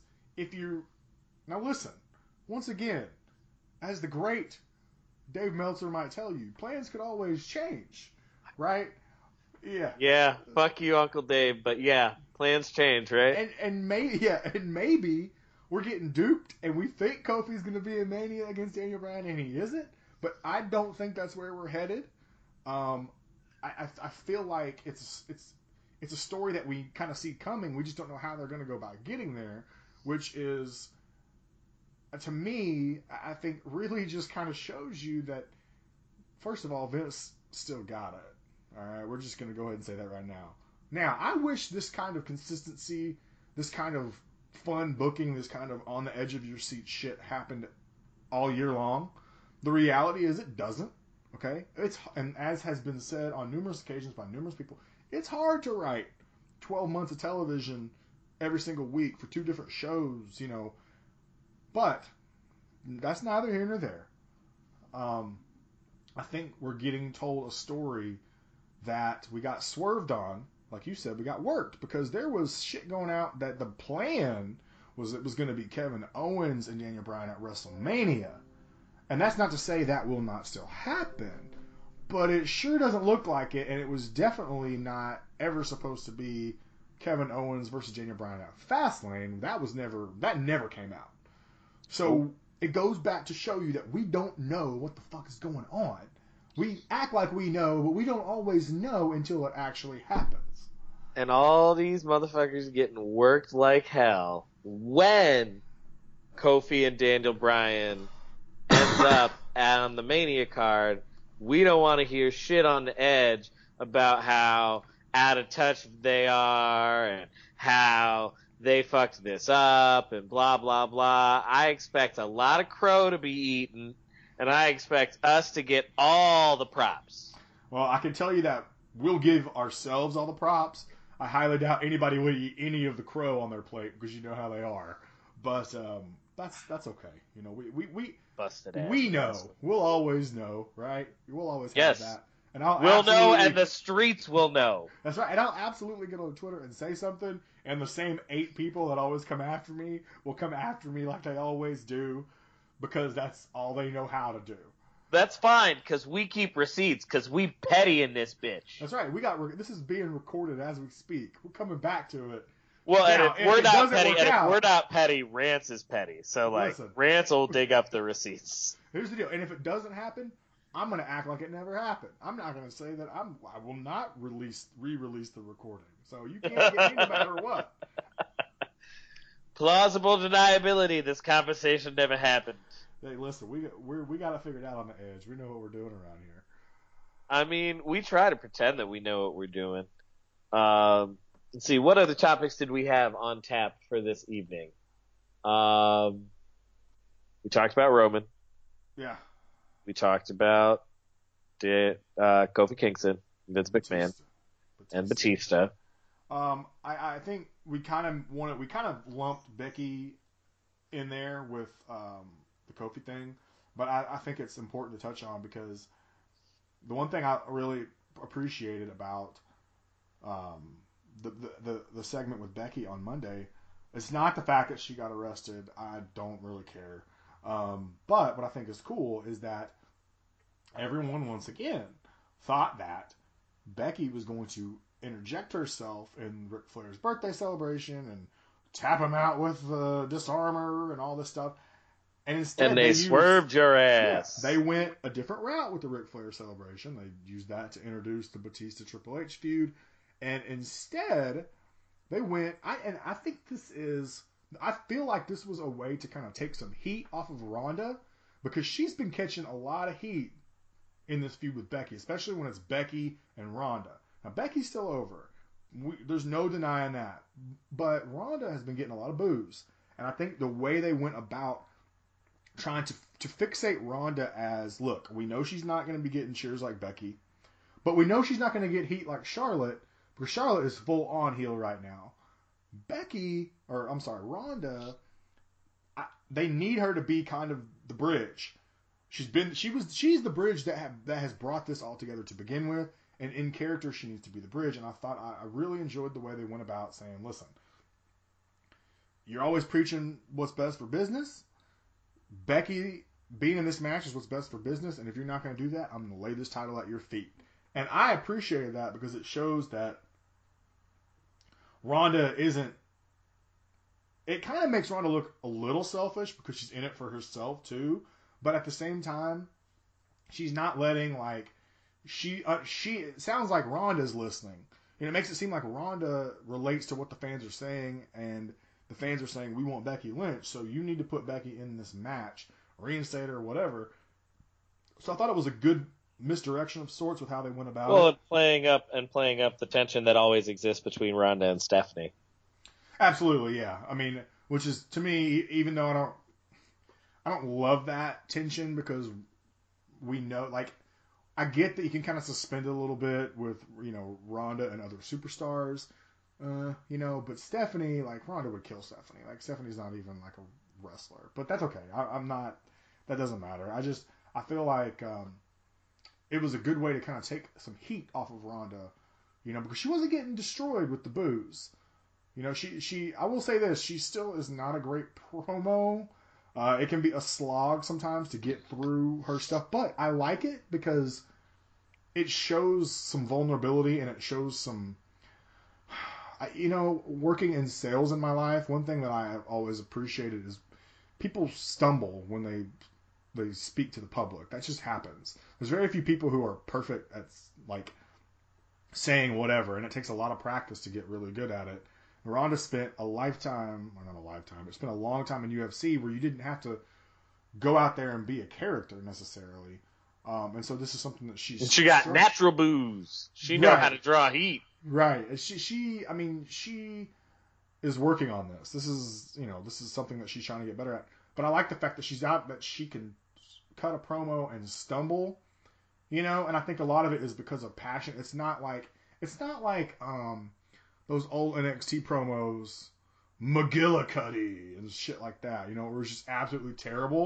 now listen, once again, as the great Dave Meltzer might tell you, plans could always change, right? Yeah. Yeah, fuck you, Uncle Dave, but yeah, plans change, right? And maybe we're getting duped, and we think Kofi's going to be in Mania against Daniel Bryan, and he isn't. But I don't think that's where we're headed. I feel like it's a story that we kind of see coming. We just don't know how they're going to go about getting there, which is, to me, I think really just kind of shows you that, first of all, Vince still got it. All right, we're just going to go ahead and say that right now. Now, I wish this kind of consistency, this kind of fun booking, this kind of on the edge of your seat shit happened all year long. The reality is it doesn't. Okay, and as has been said on numerous occasions by numerous people, it's hard to write 12 months of television every single week for 2 different shows, you know. But that's neither here nor there. I think we're getting told a story that we got swerved on. Like you said, we got worked because there was shit going out that the plan was it was going to be Kevin Owens and Daniel Bryan at WrestleMania. And that's not to say that will not still happen, but it sure doesn't look like it, and it was definitely not ever supposed to be Kevin Owens versus Daniel Bryan at Fastlane. That never came out. So it goes back to show you that we don't know what the fuck is going on. We act like we know, but we don't always know until it actually happens. And all these motherfuckers getting worked like hell when Kofi and Daniel Bryan ends up on the Mania card. We don't want to hear shit on the edge about how out of touch they are and how they fucked this up and blah, blah, blah. I expect a lot of crow to be eaten, and I expect us to get all the props. Well, I can tell you that we'll give ourselves all the props. I highly doubt anybody would eat any of the crow on their plate because you know how they are. But that's okay. You know, we busted ass. We know. We'll always know, right? We'll always have that. And we'll know, and the streets will know. That's right. And I'll absolutely get on Twitter and say something, and the same 8 people that always come after me will come after me like they always do, because that's all they know how to do. That's fine, because we keep receipts, because we petty in this bitch. That's right. This is being recorded as we speak. We're coming back to it. Well, now, if we're not petty, Rance is petty. So, like, listen, Rance will dig up the receipts. Here's the deal. And if it doesn't happen, I'm going to act like it never happened. I'm not going to say that I will not re-release the recording. So you can't get me no matter what. Plausible deniability. This conversation never happened. Hey, listen, we got it figured out on the edge. We know what we're doing around here. I mean, we try to pretend that we know what we're doing. Let's see, what other topics did we have on tap for this evening? We talked about Roman. Yeah. We talked about Kofi Kingston, Vince McMahon, and Batista. I think we kind of lumped Becky in there with the Kofi thing, but I think it's important to touch on because the one thing I really appreciated about the segment with Becky on Monday, it's not the fact that she got arrested. I don't really care. But what I think is cool is that everyone once again thought that Becky was going to interject herself in Ric Flair's birthday celebration and tap him out with the disarmer and all this stuff. And instead, they swerved your ass. Yeah, they went a different route with the Ric Flair celebration. They used that to introduce the Batista Triple H feud. And instead, they went. I think I feel like this was a way to kind of take some heat off of Ronda because she's been catching a lot of heat in this feud with Becky, especially when it's Becky and Ronda. Now, Becky's still over. There's no denying that. But Ronda has been getting a lot of boos. And I think the way they went about trying to fixate Ronda as, look, we know she's not going to be getting cheers like Becky, but we know she's not going to get heat like Charlotte, because Charlotte is full on heel right now. Ronda, they need her to be kind of the bridge. She's the bridge that has brought this all together to begin with, and in character she needs to be the bridge. And I thought I really enjoyed the way they went about saying, listen, you're always preaching what's best for business. Becky being in this match is what's best for business, and if you're not going to do that, I'm going to lay this title at your feet. And I appreciated that because it shows that Ronda isn't. It kind of makes Ronda look a little selfish because she's in it for herself too, but at the same time, she's not letting it sounds like Ronda's listening. And it makes it seem like Ronda relates to what the fans are saying, and the fans are saying, we want Becky Lynch, so you need to put Becky in this match, reinstate her, or whatever. So I thought it was a good misdirection of sorts with how they went about it. Well, playing up the tension that always exists between Ronda and Stephanie. Absolutely, yeah. I mean, which is, to me, even though I don't love that tension because we know, I get that you can kind of suspend it a little bit with, Ronda and other superstars. But Stephanie, Ronda would kill Stephanie. Stephanie's not even a wrestler, but that's okay. I'm not. That doesn't matter. I feel like it was a good way to kind of take some heat off of Ronda, because she wasn't getting destroyed with the boos. I will say this: she still is not a great promo. It can be a slog sometimes to get through her stuff, but I like it because it shows some vulnerability and it shows some. Working in sales in my life, one thing that I have always appreciated is people stumble when they speak to the public. That just happens. There's very few people who are perfect at saying whatever, and it takes a lot of practice to get really good at it. Ronda spent a lifetime, or not a lifetime, but spent a long time in UFC where you didn't have to go out there and be a character necessarily. And so this is something that she got natural boos. She knows how to draw heat. Right. She is working on this. This is something that she's trying to get better at. But I like the fact that she's out, that she can cut a promo and stumble, and I think a lot of it is because of passion. It's not like those old NXT promos, McGillicuddy and shit like that, where it was just absolutely terrible.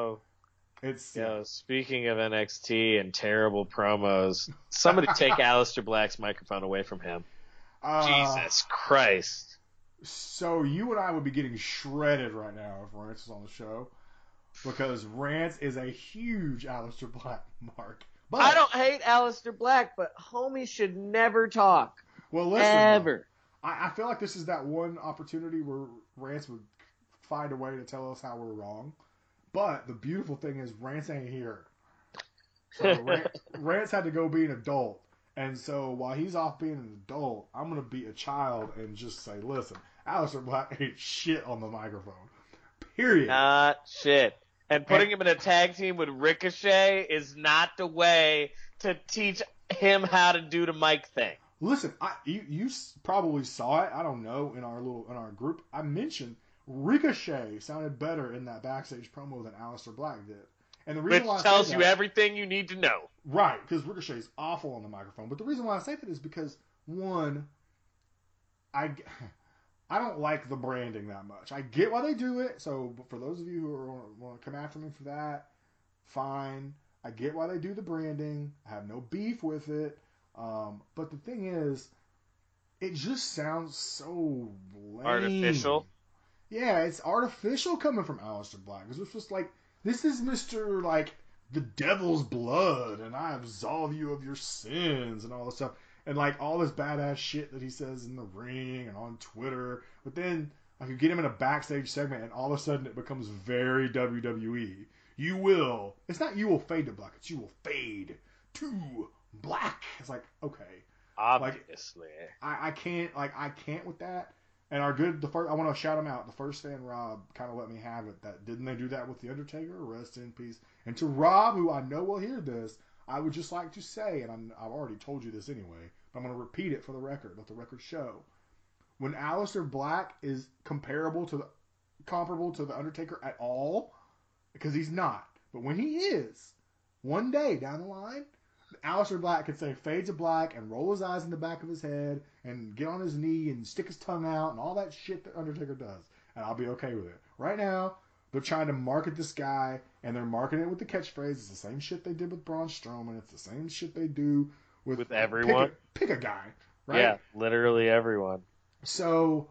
Speaking of NXT and terrible promos, somebody take Aleister Black's microphone away from him. Jesus Christ. So you and I would be getting shredded right now if Rance was on the show, because Rance is a huge Aleister Black mark. But I don't hate Aleister Black, but homies should never talk. Well, listen. Ever. I feel like this is that one opportunity where Rance would find a way to tell us how we're wrong. But the beautiful thing is Rance ain't here. So Rance had to go be an adult. And so while he's off being an adult, I'm going to be a child and just say, listen, Aleister Black ain't shit on the microphone. Period. Not shit. And putting him in a tag team with Ricochet is not the way to teach him how to do the mic thing. Listen, you probably saw it. I don't know, in our group. I mentioned Ricochet sounded better in that backstage promo than Aleister Black did. And the reason why I Which say tells you that, everything you need to know. right, because Ricochet's awful on the microphone. But the reason why I say that is because, one, I, I don't like the branding that much. I get why they do it. So for those of you who want to come after me for that, fine. I get why they do the branding. I have no beef with it. But the thing is, it just sounds so lame. Artificial. Yeah, it's artificial coming from Aleister Black. It's just like, this is Mr. like the devil's blood, and I absolve you of your sins, and all this stuff, and like all this badass shit that he says in the ring and on Twitter. But then I could get him in a backstage segment, and all of a sudden it becomes very WWE. You will. It's not you will fade to black. It's you will fade to black. It's like, okay. Obviously. I can't with that. And I want to shout him out. The first fan, Rob, kind of let me have it. That didn't they do that with the Undertaker? Rest in peace. And to Rob, who I know will hear this, I would just like to say, and I've already told you this anyway, but I'm going to repeat it for the record. Let the record show. When Aleister Black is comparable to the Undertaker at all, because he's not, but when he is, one day down the line, Aleister Black could say fade to black and roll his eyes in the back of his head and get on his knee and stick his tongue out and all that shit that Undertaker does. And I'll be okay with it. Right now, they're trying to market this guy, and they're marketing it with the catchphrase. It's the same shit they did with Braun Strowman. It's the same shit they do with everyone. Pick a guy, right? Yeah, literally everyone. So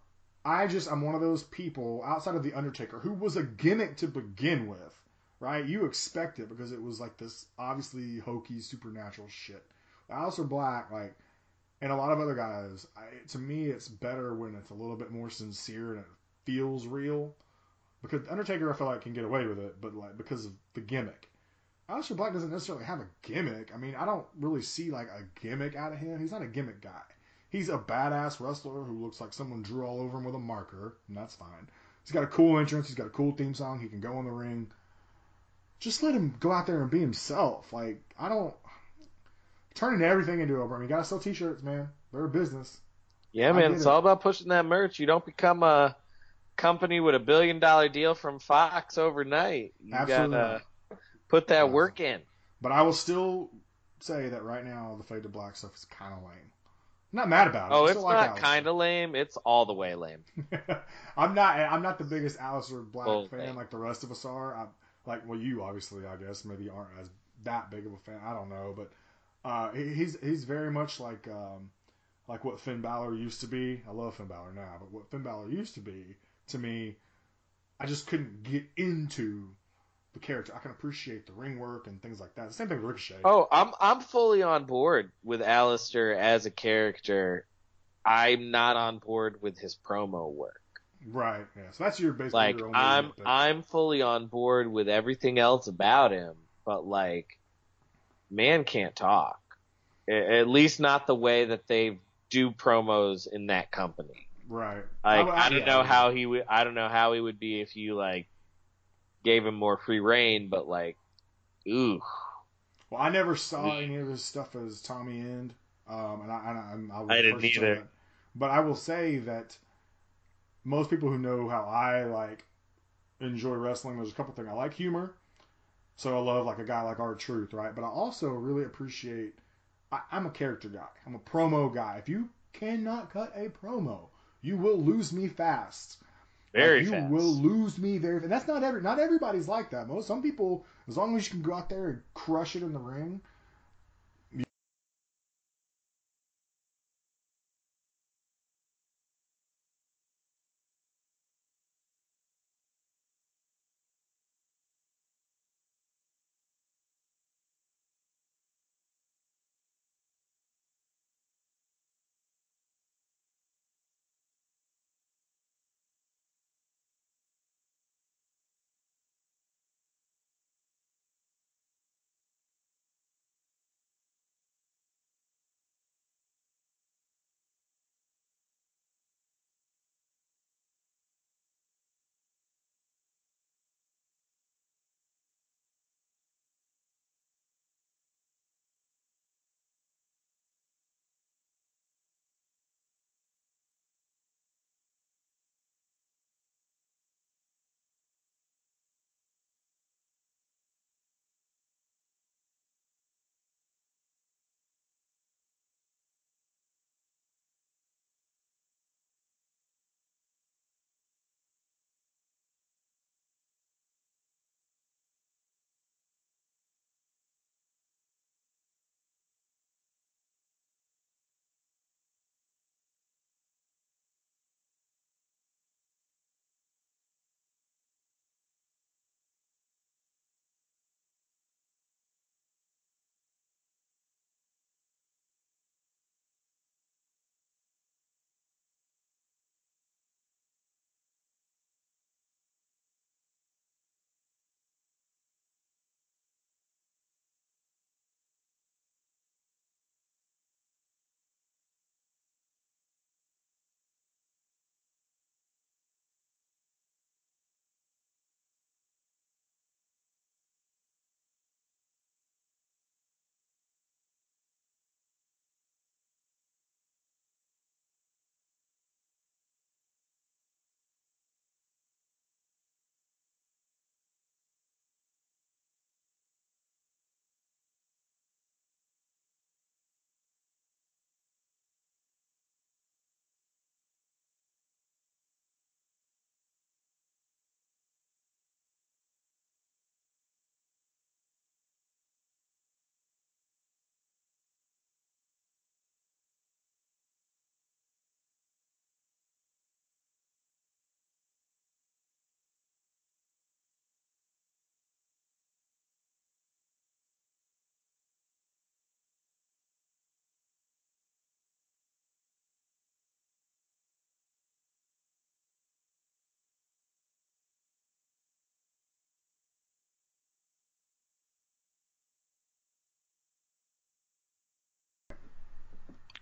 I'm one of those people outside of the Undertaker who was a gimmick to begin with. Right? You expect it because it was like this obviously hokey supernatural shit. Aleister Black, like, and a lot of other guys, to me, it's better when it's a little bit more sincere and it feels real. Because Undertaker, I feel like, can get away with it, but like because of the gimmick. Aleister Black doesn't necessarily have a gimmick. I mean, I don't really see like a gimmick out of him. He's not a gimmick guy. He's a badass wrestler who looks like someone drew all over him with a marker, and that's fine. He's got a cool entrance. He's got a cool theme song. He can go in the ring. Just let him go out there and be himself. Like, I don't turning everything into a brand. You gotta sell T-shirts, man. They're a business. Yeah, man. It's all about pushing that merch. You don't become a company with $1 billion deal from Fox overnight. You gotta put that work in. But I will still say that right now the Fade to Black stuff is kind of lame. I'm not mad about it. Oh, it's not kind of lame. It's all the way lame. I'm not the biggest Aleister Black fan like the rest of us are. You obviously, I guess, maybe aren't as that big of a fan. I don't know, but he's very much like what Finn Balor used to be. I love Finn Balor now, but what Finn Balor used to be, to me, I just couldn't get into the character. I can appreciate the ring work and things like that. The same thing with Ricochet. Oh, I'm fully on board with Aleister as a character. I'm not on board with his promo work. Right. Yeah. So that's your basically like your only I'm fully on board with everything else about him, but like, man can't talk. At least not the way that they do promos in that company. Right. Like I don't know how he would be if you like gave him more free reign, but like, ooh. Well, I never saw any of his stuff as Tommy End, and I didn't either. But I will say that most people who know how I enjoy wrestling, there's a couple things. I like humor, so I love like a guy like R-Truth, right? But I also really appreciate. I'm a character guy. I'm a promo guy. If you cannot cut a promo, you will lose me fast. Very fast. You will lose me very fast. And that's not everybody's like that. Some people, as long as you can go out there and crush it in the ring,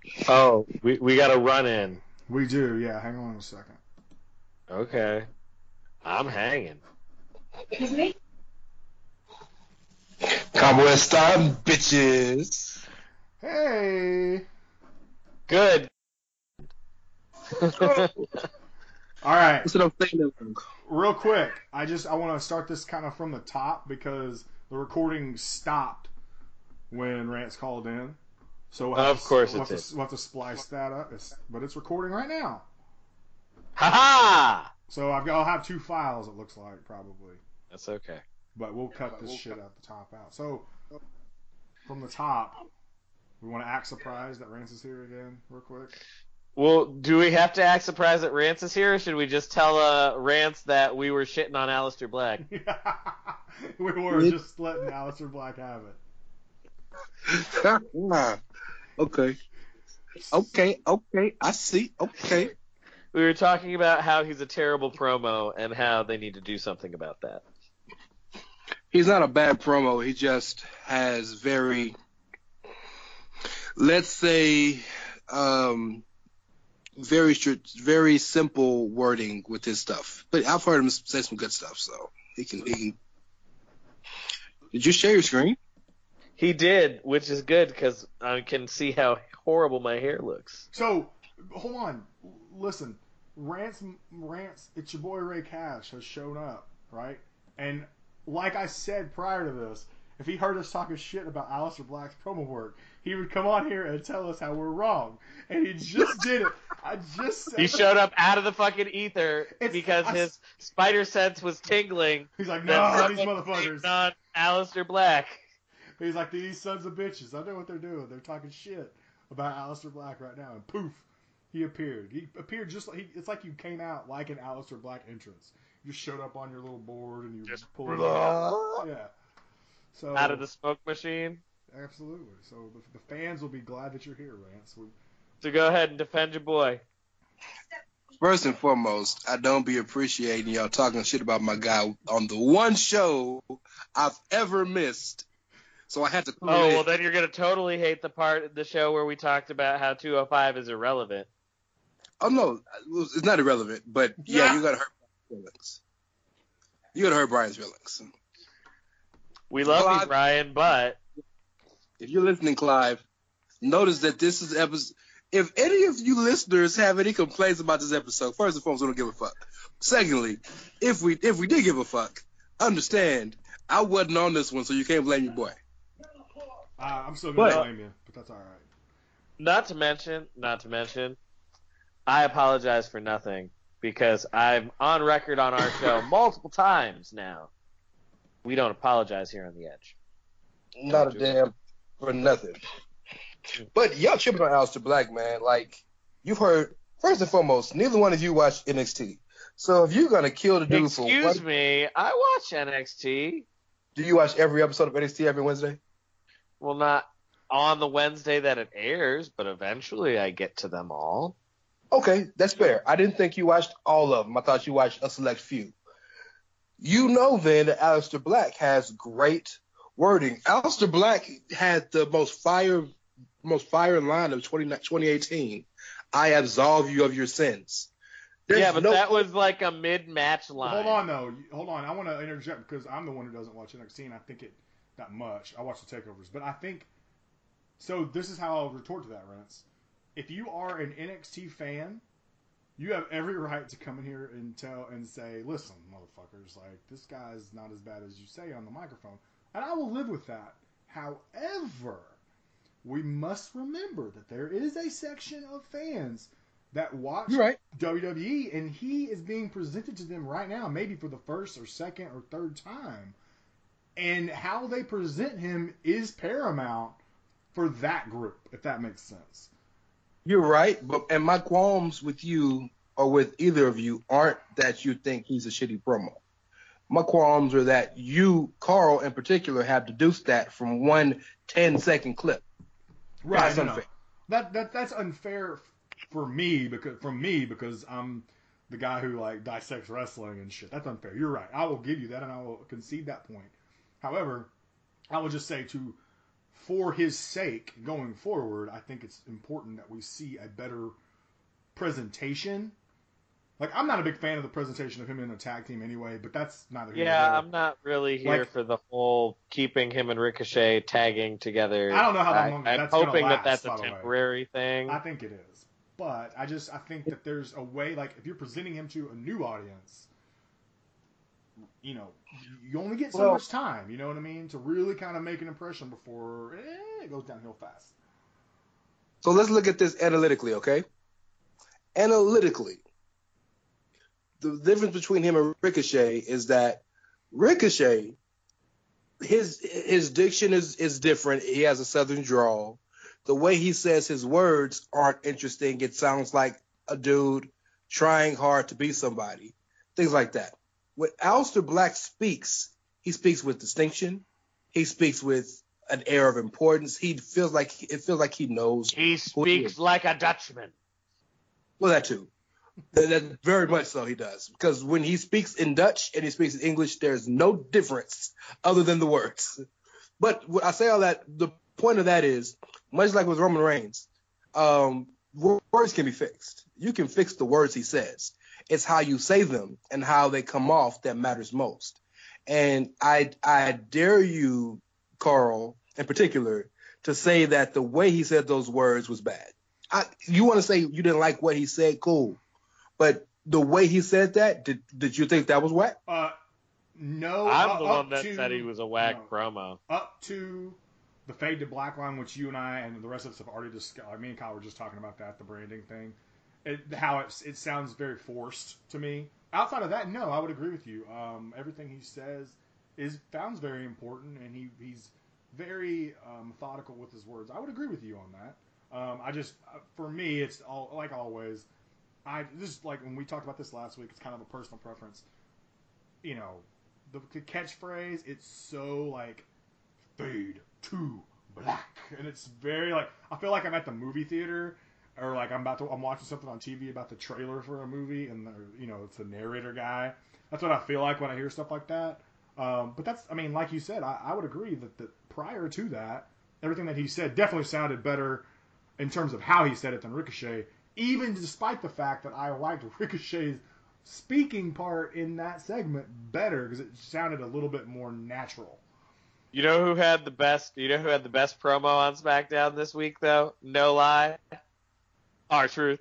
Oh, we got a run in. We do, yeah. Hang on a second. Okay. I'm hanging. Cowboy style, bitches. Hey. Good. Oh, All right. that's what I'm saying. Real quick, I want to start this kind of from the top because the recording stopped when Rance called in. So Of course it did. we'll have to splice that up. But it's recording right now. Ha ha! So I'll have two files. It looks like probably, That's okay. but we'll cut this shit out the top out. So from the top, we want to act surprised that Rance is here again, real quick. Well, do we have to act surprised that Rance is here, or should we just tell Rance that we were shitting on Aleister Black? We were just letting Aleister Black have it. Okay. I see. Okay. We were talking about how he's a terrible promo and how they need to do something about that. He's not a bad promo. He just has let's say, very simple wording with his stuff. But I've heard him say some good stuff, so he can. Did you share your screen? He did, which is good because I can see how horrible my hair looks. So, hold on. Listen, Rance, it's your boy Ray Cash has shown up, right? And like I said prior to this, if he heard us talking shit about Aleister Black's promo work, he would come on here and tell us how we're wrong. And he just did it. I just said He showed up out of the fucking ether because his spider sense was tingling. He's like, no, these motherfuckers. On Aleister Black. He's like, these sons of bitches. I know what they're doing. They're talking shit about Aleister Black right now. And poof, he appeared. He appeared just like, it's like you came out like an Aleister Black entrance. You just showed up on your little board and you just pulled it out. Yeah. So, out of the smoke machine. Absolutely. So the fans will be glad that you're here, Rance. So go ahead and defend your boy. First and foremost, I don't be appreciating y'all talking shit about my guy on the one show I've ever missed. So I had to. Well, then you're gonna totally hate the part of the show where we talked about how 205 is irrelevant. Oh no, it's not irrelevant, but yeah, you gotta hurt Brian's feelings. You gotta hurt Brian's feelings. We love you, Brian, but if you're listening, Clive, notice that this is episode. If any of you listeners have any complaints about this episode, first and foremost, we don't give a fuck. Secondly, if we did give a fuck, understand I wasn't on this one, so you can't blame your boy. I'm still gonna blame you, but that's all right. Not to mention, I apologize for nothing because I'm on record on our show multiple times now. We don't apologize here on the Edge. Not a damn for nothing. But y'all tripping on Aleister Black, man. Like, you've heard, first and foremost, neither one of you watch NXT. So if you're going to kill the dude Excuse me, I watch NXT. Do you watch every episode of NXT every Wednesday? Well, not on the Wednesday that it airs, but eventually I get to them all. Okay, that's fair. I didn't think you watched all of them. I thought you watched a select few. You know then that Aleister Black has great wording. Aleister Black had the most fire line of 2018. I absolve you of your sins. That was like a mid-match line. Hold on, though. Hold on. I want to interject because I'm the one who doesn't watch NXT, and I think it not much. I watch the takeovers, but I think so. This is how I'll retort to that, Rance. If you are an NXT fan, you have every right to come in here and say, "Listen, motherfuckers, like this guy's not as bad as you say on the microphone," and I will live with that. However, we must remember that there is a section of fans that watch WWE, and he is being presented to them right now, maybe for the first or second or third time. And how they present him is paramount for that group, if that makes sense. You're right, and my qualms with you or with either of you aren't that you think he's a shitty promo. My qualms are that you, Carl in particular, have deduced that from one 10-second clip. Right, that's unfair. That's unfair for me because I'm the guy who like dissects wrestling and shit. That's unfair. You're right. I will give you that and I will concede that point. However, I will just say to for his sake going forward, I think it's important that we see a better presentation. Like, I'm not a big fan of the presentation of him in a tag team anyway, but that's neither here nor there. Yeah, I'm not really here for the whole keeping him and Ricochet tagging together. I don't know how long I'm that's going to hoping last, that's a by the way. temporary thing. I think it is. But I think that there's a way, like, if you're presenting him to a new audience, you know, you only get so much time, you know what I mean, to really kind of make an impression before it goes downhill fast. So let's look at this analytically, okay? Analytically, the difference between him and Ricochet is that Ricochet, his diction is different. He has a southern drawl. The way he says his words aren't interesting. It sounds like a dude trying hard to be somebody. Things like that. When Aleister Black speaks, he speaks with distinction. He speaks with an air of importance. It feels like he knows. He speaks like a Dutchman. Well, that too. That very much so he does. Because when he speaks in Dutch and he speaks in English, there's no difference other than the words. But I say all that, the point of that is, much like with Roman Reigns, words can be fixed. You can fix the words he says. It's how you say them and how they come off that matters most. And I dare you, Carl, in particular, to say that the way he said those words was bad. You want to say you didn't like what he said, cool. But the way he said that, did you think that was whack? No. I'm the one that said he was a whack promo. Up to the Fade to Black line, which you and I and the rest of us have already discussed. Me and Kyle were just talking about that, the branding thing. How it sounds very forced to me. Outside of that, no, I would agree with you. Everything he says sounds very important, and he's very methodical with his words. I would agree with you on that. For me, it's all like always. Like when we talked about this last week, it's kind of a personal preference. You know, the catchphrase, it's so like fade to black, and it's very like, I feel like I'm at the movie theater, or like I'm watching something on TV about the trailer for a movie, and it's the narrator guy. That's what I feel like when I hear stuff like that. But that's, I mean, like you said, I would agree that prior to that, everything that he said definitely sounded better in terms of how he said it than Ricochet, even despite the fact that I liked Ricochet's speaking part in that segment better because it sounded a little bit more natural. You know who had the best promo on SmackDown this week, though? No lie. R-Truth.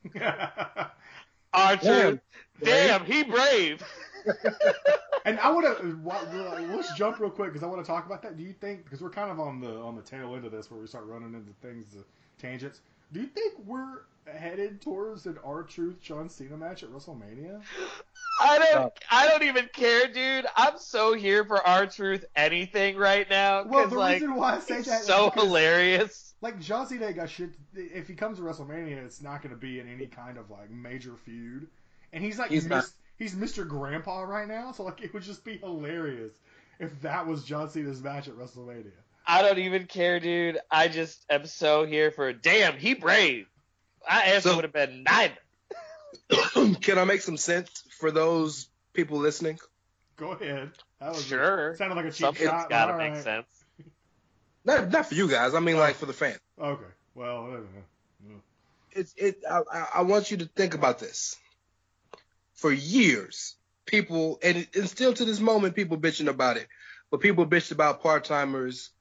R-Truth. Damn, he brave. And I want to let's jump real quick because I want to talk about that. Do you think, because we're kind of on the tail end of this where we start running into things, tangents. Do you think we're headed towards an R-Truth John Cena match at WrestleMania? I don't even care, dude. I'm so here for R-Truth anything right now. Well, the reason why I say that is so hilarious. Like, John Cena ain't got shit. If he comes to WrestleMania, it's not going to be in any kind of like major feud. And he's like, he's Mr. Grandpa right now, so like it would just be hilarious if that was John Cena's match at WrestleMania. I don't even care, dude. I just am so here for damn, he brave. My answer would have been neither. Can I make some sense for those people listening? Go ahead. That was sure. Sounded like a cheap Something's shot. Something's got to make sense. Not for you guys. I mean, like for the fans. Okay. Well, I want you to think about this. For years, people, and still to this moment, people bitching about it, but people bitched about part-timers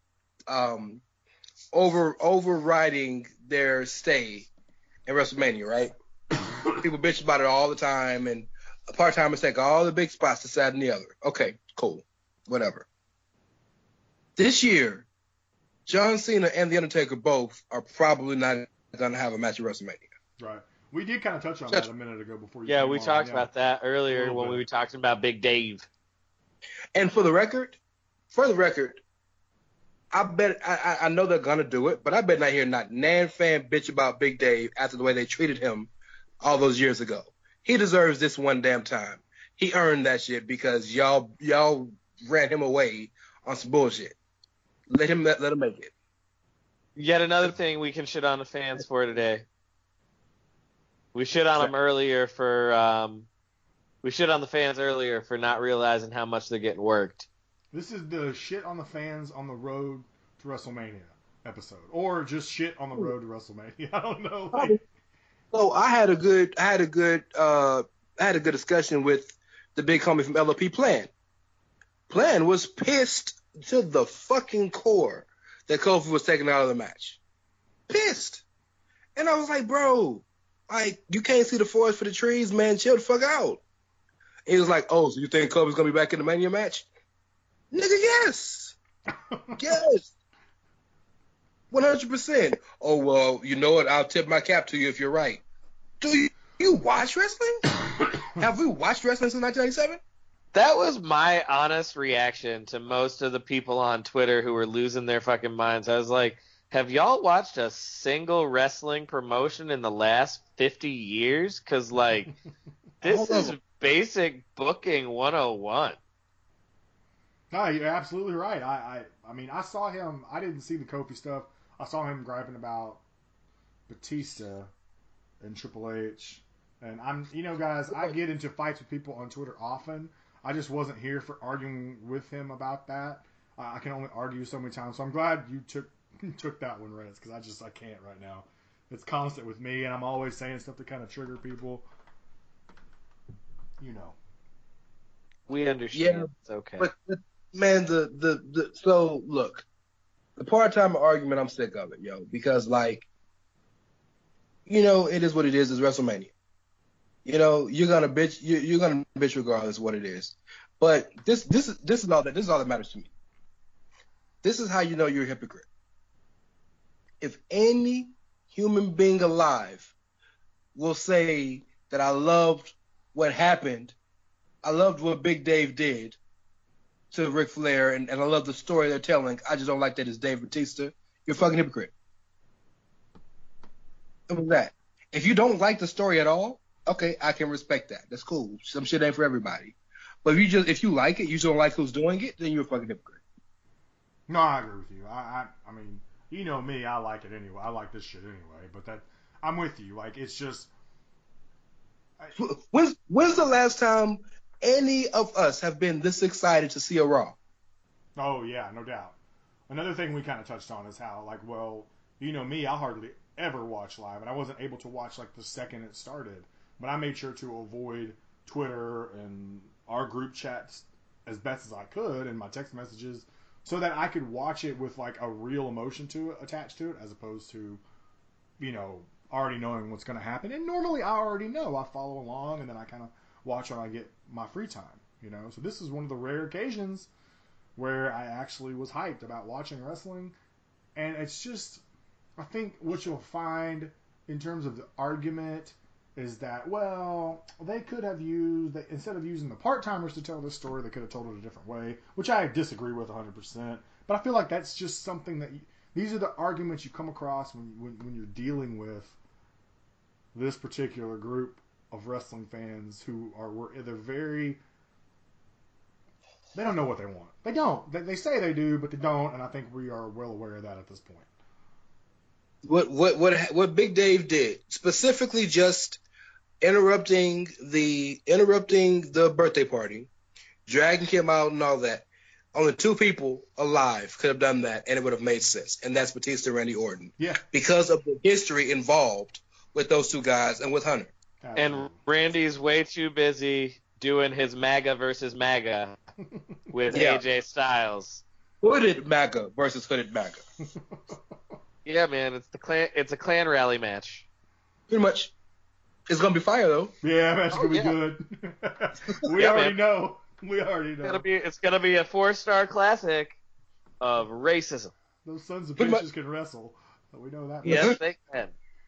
overriding their stay in WrestleMania, right? People bitch about it all the time, and part-timers take all the big spots, this, that, and the other. Okay, cool, whatever. This year, John Cena and The Undertaker both are probably not going to have a match at WrestleMania. Right. We did kind of touch on that a minute ago before you Yeah, came we on. talked about that earlier when we were talking about Big Dave. And for the record, I bet I know they're gonna do it, but I bet not hear not Nan fan bitch about Big Dave after the way they treated him all those years ago. He deserves this one damn time. He earned that shit because y'all ran him away on some bullshit. Let him make it. Yet another thing we can shit on the fans for today. We shit on them earlier for we shit on the fans earlier for not realizing how much they're getting worked. This is the shit on the fans on the road to WrestleMania episode, or just shit on the road to WrestleMania. I don't know. Like, So I had a good discussion with the big homie from LOP Plan. Plan was pissed to the fucking core that Kofi was taken out of the match. Pissed. And I was like, bro, like, you can't see the forest for the trees, man. Chill the fuck out. And he was like, oh, so you think Kofi's going to be back in the Mania match? Nigga, yes. Yes. 100%. Oh, well, you know what? I'll tip my cap to you if you're right. Do you watch wrestling? Have we watched wrestling since 1997? That was my honest reaction to most of the people on Twitter who were losing their fucking minds. I was like, have y'all watched a single wrestling promotion in the last 50 years? Because, like, this is basic booking 101. No, you're absolutely right. I mean, I saw him. I didn't see the Kofi stuff. I saw him griping about Batista and Triple H. And guys, I get into fights with people on Twitter often. I just wasn't here for arguing with him about that. I can only argue so many times. So I'm glad you took that one, Reds, because I can't right now. It's constant with me, and I'm always saying stuff to kind of trigger people. You know. We understand. Yeah, it's okay. But man, so look, the part-time argument, I'm sick of it, yo, because like, it is what it is. It's WrestleMania. You're gonna bitch. You're gonna bitch regardless of what it is. But this is all that matters to me. This is how you know you're a hypocrite. If any human being alive will say that I loved what happened, I loved what Big Dave did to Ric Flair, and I love the story they're telling, I just don't like that it's Dave Batista, you're a fucking hypocrite. Simple as that. If you don't like the story at all, okay, I can respect that. That's cool. Some shit ain't for everybody. But if you like it, you just don't like who's doing it, then you're a fucking hypocrite. No, I agree with you. I mean, you know me, I like it anyway. I like this shit anyway. But I'm with you. Like, it's just. When's the last time any of us have been this excited to see a Raw? Oh yeah, no doubt. Another thing we kind of touched on is how, like, well, you know me, I hardly ever watch live, and I wasn't able to watch like the second it started. But I made sure to avoid Twitter and our group chats as best as I could and my text messages so that I could watch it with like a real emotion attached to it, as opposed to, already knowing what's going to happen. And normally I already know. I follow along and then I kind of watch when I get my free time, So this is one of the rare occasions where I actually was hyped about watching wrestling. And it's just, I think what you'll find in terms of the argument is that, well, they could have instead of using the part-timers to tell this story, they could have told it a different way, which I disagree with 100%. But I feel like that's just something that these are the arguments you come across when you're dealing with this particular group of wrestling fans who they don't know what they want. They don't. They say they do, but they don't, and I think we are well aware of that at this point. What Big Dave did, specifically just interrupting the birthday party, dragging him out and all that. Only two people alive could have done that, and it would have made sense. And that's Batista and Randy Orton. Yeah. Because of the history involved with those two guys and with Hunter. And Randy's way too busy doing his MAGA versus MAGA with AJ Styles. Hooded MAGA versus hooded MAGA. Yeah, man, it's a clan rally match. Pretty much. It's gonna be fire though. Yeah, that's gonna be good. We already know. It's gonna be a 4-star classic of racism. Those sons of bitches can wrestle. We know that. Yes, they can.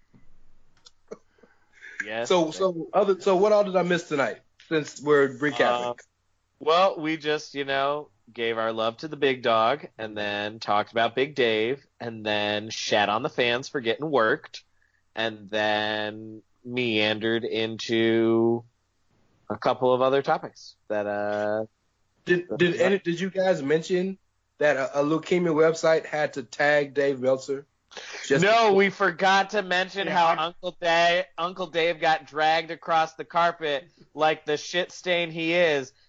Yes. So what all did I miss tonight? Since we're recapping. Well, we just gave our love to the big dog, and then talked about Big Dave, and then shat on the fans for getting worked, and then meandered into a couple of other topics that did you guys mention that a leukemia website had to tag Dave Meltzer? We forgot to mention how Uncle Dave got dragged across the carpet like the shit stain he is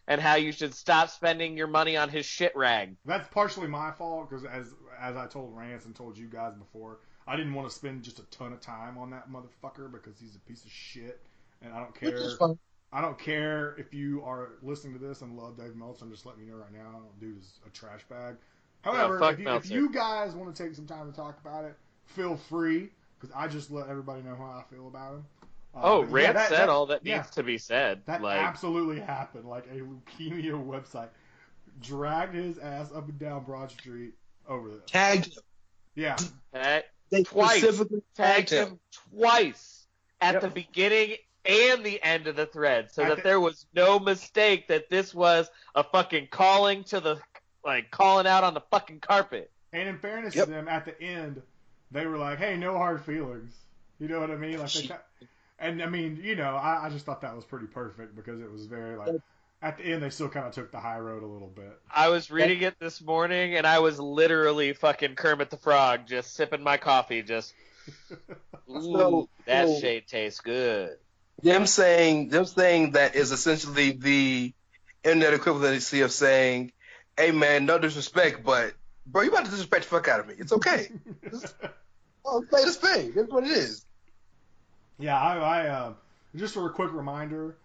and how you should stop spending your money on his shit rag. That's partially my fault because as I told Rance and told you guys before, I didn't want to spend just a ton of time on that motherfucker because he's a piece of shit, and I don't care. Which is fine. I don't care if you are listening to this and love Dave Meltzer. I'm just letting you know right now, dude is a trash bag. However, if you guys want to take some time to talk about it, feel free because I just let everybody know how I feel about him. Rance said all that needs to be said. That absolutely happened. Like a leukemia website dragged his ass up and down Broad Street over this. Tagged him. Yeah. They Twice. specifically Tagged him twice at the beginning and the end of the thread, so that there was no mistake that this was a fucking calling out on the fucking carpet. And in fairness to them, at the end, they were like, "Hey, no hard feelings." You know what I mean? And I mean, you know, I just thought that was pretty perfect because it was very at the end they still kind of took the high road a little bit. I was reading it this morning and I was literally fucking Kermit the Frog, just sipping my coffee, just. Ooh, that shade tastes good. Them saying that is essentially the internet equivalency of saying, "Hey man, no disrespect, but bro, you about to disrespect the fuck out of me. It's okay. Play the spade. That's what it is." Yeah, I just for a quick reminder,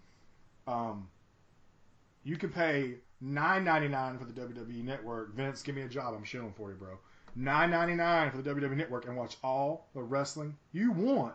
you can pay $9.99 for the WWE Network. Vince, give me a job. I'm shilling for you, bro. $9.99 for the WWE Network and watch all the wrestling you want.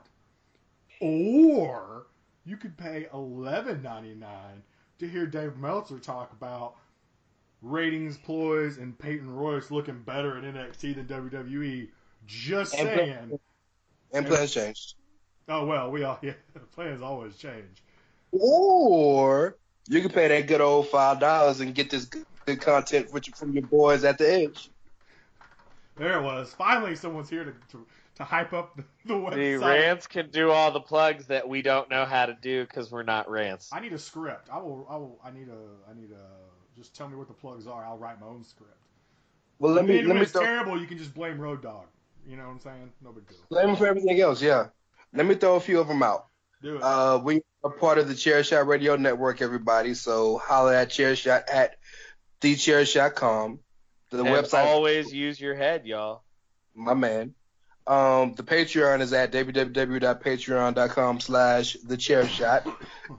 Or you could pay $11.99 to hear Dave Meltzer talk about ratings ploys and Peyton Royce looking better in NXT than WWE. Just saying. And plans changed. Oh, well, plans always change. Or you can pay that good old $5 and get this good content from your boys at the Edge. There it was. Finally, someone's here to hype up the website. The Rants can do all the plugs that we don't know how to do because we're not Rants. I need a script. I need a. Just tell me what the plugs are. I'll write my own script. Well, when it's terrible, you can just blame Road Dogg. You know what I'm saying? No big deal. Blame him for everything else. Yeah. Let me throw a few of them out. Do it. We are part of the Chairshot Radio Network, everybody. So holler at Chairshot at thechairshot.com. The website. Always use your head, y'all. My man. The Patreon is at www.patreon.com/thechairshot.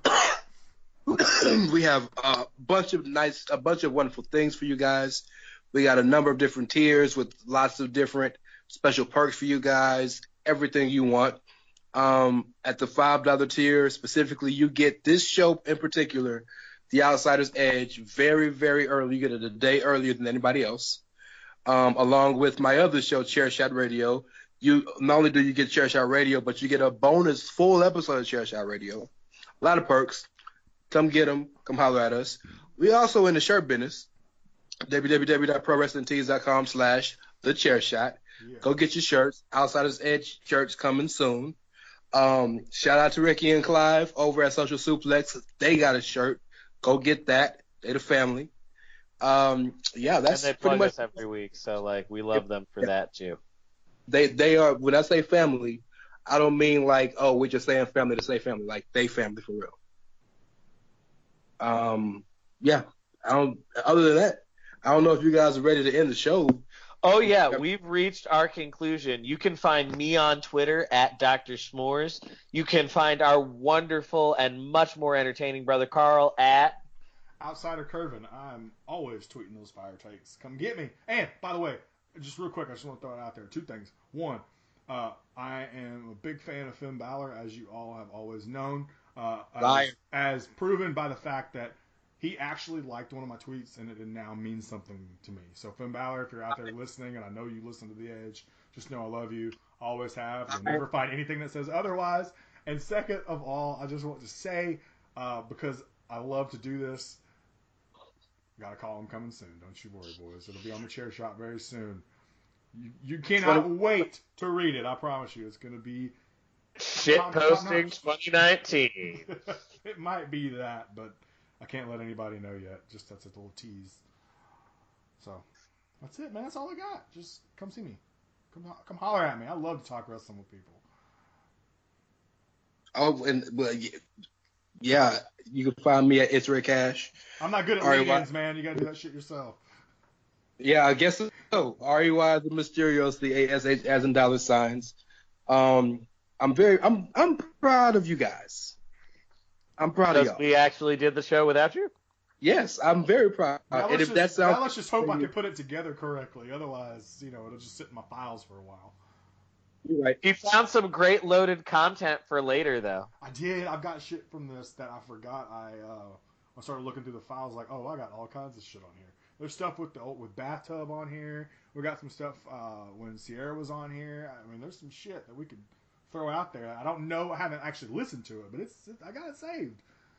We have a bunch of wonderful things for you guys. We got a number of different tiers with lots of different special perks for you guys. Everything you want. At the $5 tier, specifically, you get this show in particular, The Outsider's Edge, very, very early. You get it a day earlier than anybody else. Along with my other show, Chairshot Radio. You not only do you get Chairshot Radio, but you get a bonus full episode of Chairshot Radio. A lot of perks. Come get them. Come holler at us. We also in the shirt business. www.prowrestlingtees.com/thechairshot. Yeah. Go get your shirts. Outsider's Edge shirts coming soon. Shout out to Ricky and Clive over at Social Suplex. They got a shirt. Go get that. They the family. That's and they pretty much us every week. So we love them for that too. They are. When I say family, I don't mean like, oh, we're just saying family to say family. Like they family for real. Other than that, I don't know if you guys are ready to end the show. Oh, yeah, we've reached our conclusion. You can find me on Twitter at Dr. Schmores. You can find our wonderful and much more entertaining brother Carl at Outsider Curvin. I'm always tweeting those fire takes. Come get me. And, by the way, just real quick, I just want to throw it out there. Two things. One, I am a big fan of Finn Balor, as you all have always known. As proven by the fact that he actually liked one of my tweets, and it now means something to me. So, Finn Balor, if you're out there listening, and I know you listen to The Edge, just know I love you. Always have. You'll never find anything that says otherwise. And second of all, I just want to say, because I love to do this, got a column coming soon. Don't you worry, boys. It'll be on the Chair Shot very soon. You cannot wait to read it. I promise you. It's going to be Shitposting 2019. It might be that, but I can't let anybody know yet. Just that's a little tease. So that's it, man. That's all I got. Just come see me. Come holler at me. I love to talk wrestling with people. Oh, and Yeah, you can find me at It's Ray Cash. I'm not good at Ari lead-ins, man. You gotta do that shit yourself. Yeah, I guess so. REY the Mysterios, the ASH as in dollar signs. I'm proud of you guys. I'm proud of Because y'all. we actually did the show without you? Yes, I'm very proud. Now And let's, if that just, now sounds let's just hope I can put it together correctly. Otherwise, it'll just sit in my files for a while. You're right. You found some great loaded content for later, though. I did. I've got shit from this that I forgot. I started looking through the files like, oh, I got all kinds of shit on here. There's stuff with Bathtub on here. We got some stuff when Sierra was on here. I mean, there's some shit that we could throw out there. I don't know. I haven't actually listened to it, but I got it saved.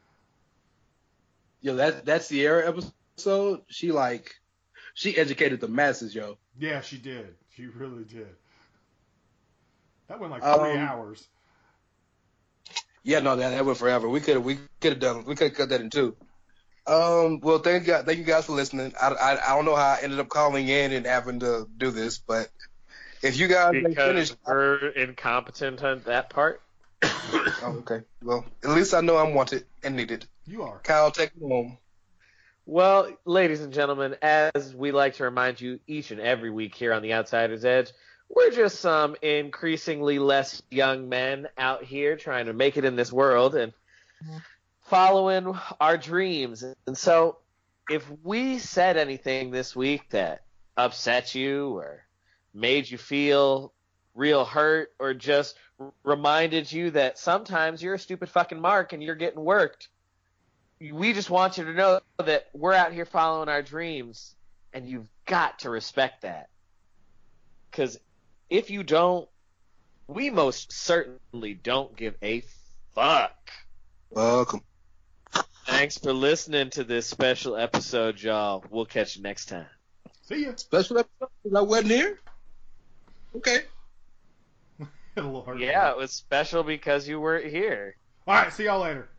Yo, that Sierra episode, she educated the masses, yo. Yeah, she did. She really did. That went like 3 hours. Yeah, no, that went forever. We could have cut that in two. Well, thank you guys for listening. I don't know how I ended up calling in and having to do this, but if you guys because we're incompetent on that part. Oh, okay. Well, at least I know I'm wanted and needed. You are. Kyle, take me home. Well, ladies and gentlemen, as we like to remind you each and every week here on The Outsider's Edge, we're just some increasingly less young men out here trying to make it in this world and following our dreams. And so if we said anything this week that upset you or made you feel real hurt or just reminded you that sometimes you're a stupid fucking mark and you're getting worked, we just want you to know that we're out here following our dreams, and you've got to respect that. Because if you don't, we most certainly don't give a fuck. Welcome. Thanks for listening to this special episode, y'all. We'll catch you next time. See ya. Special episode? I wasn't here? Okay. A little hard. Yeah, it was special because you weren't here. All right, see y'all later.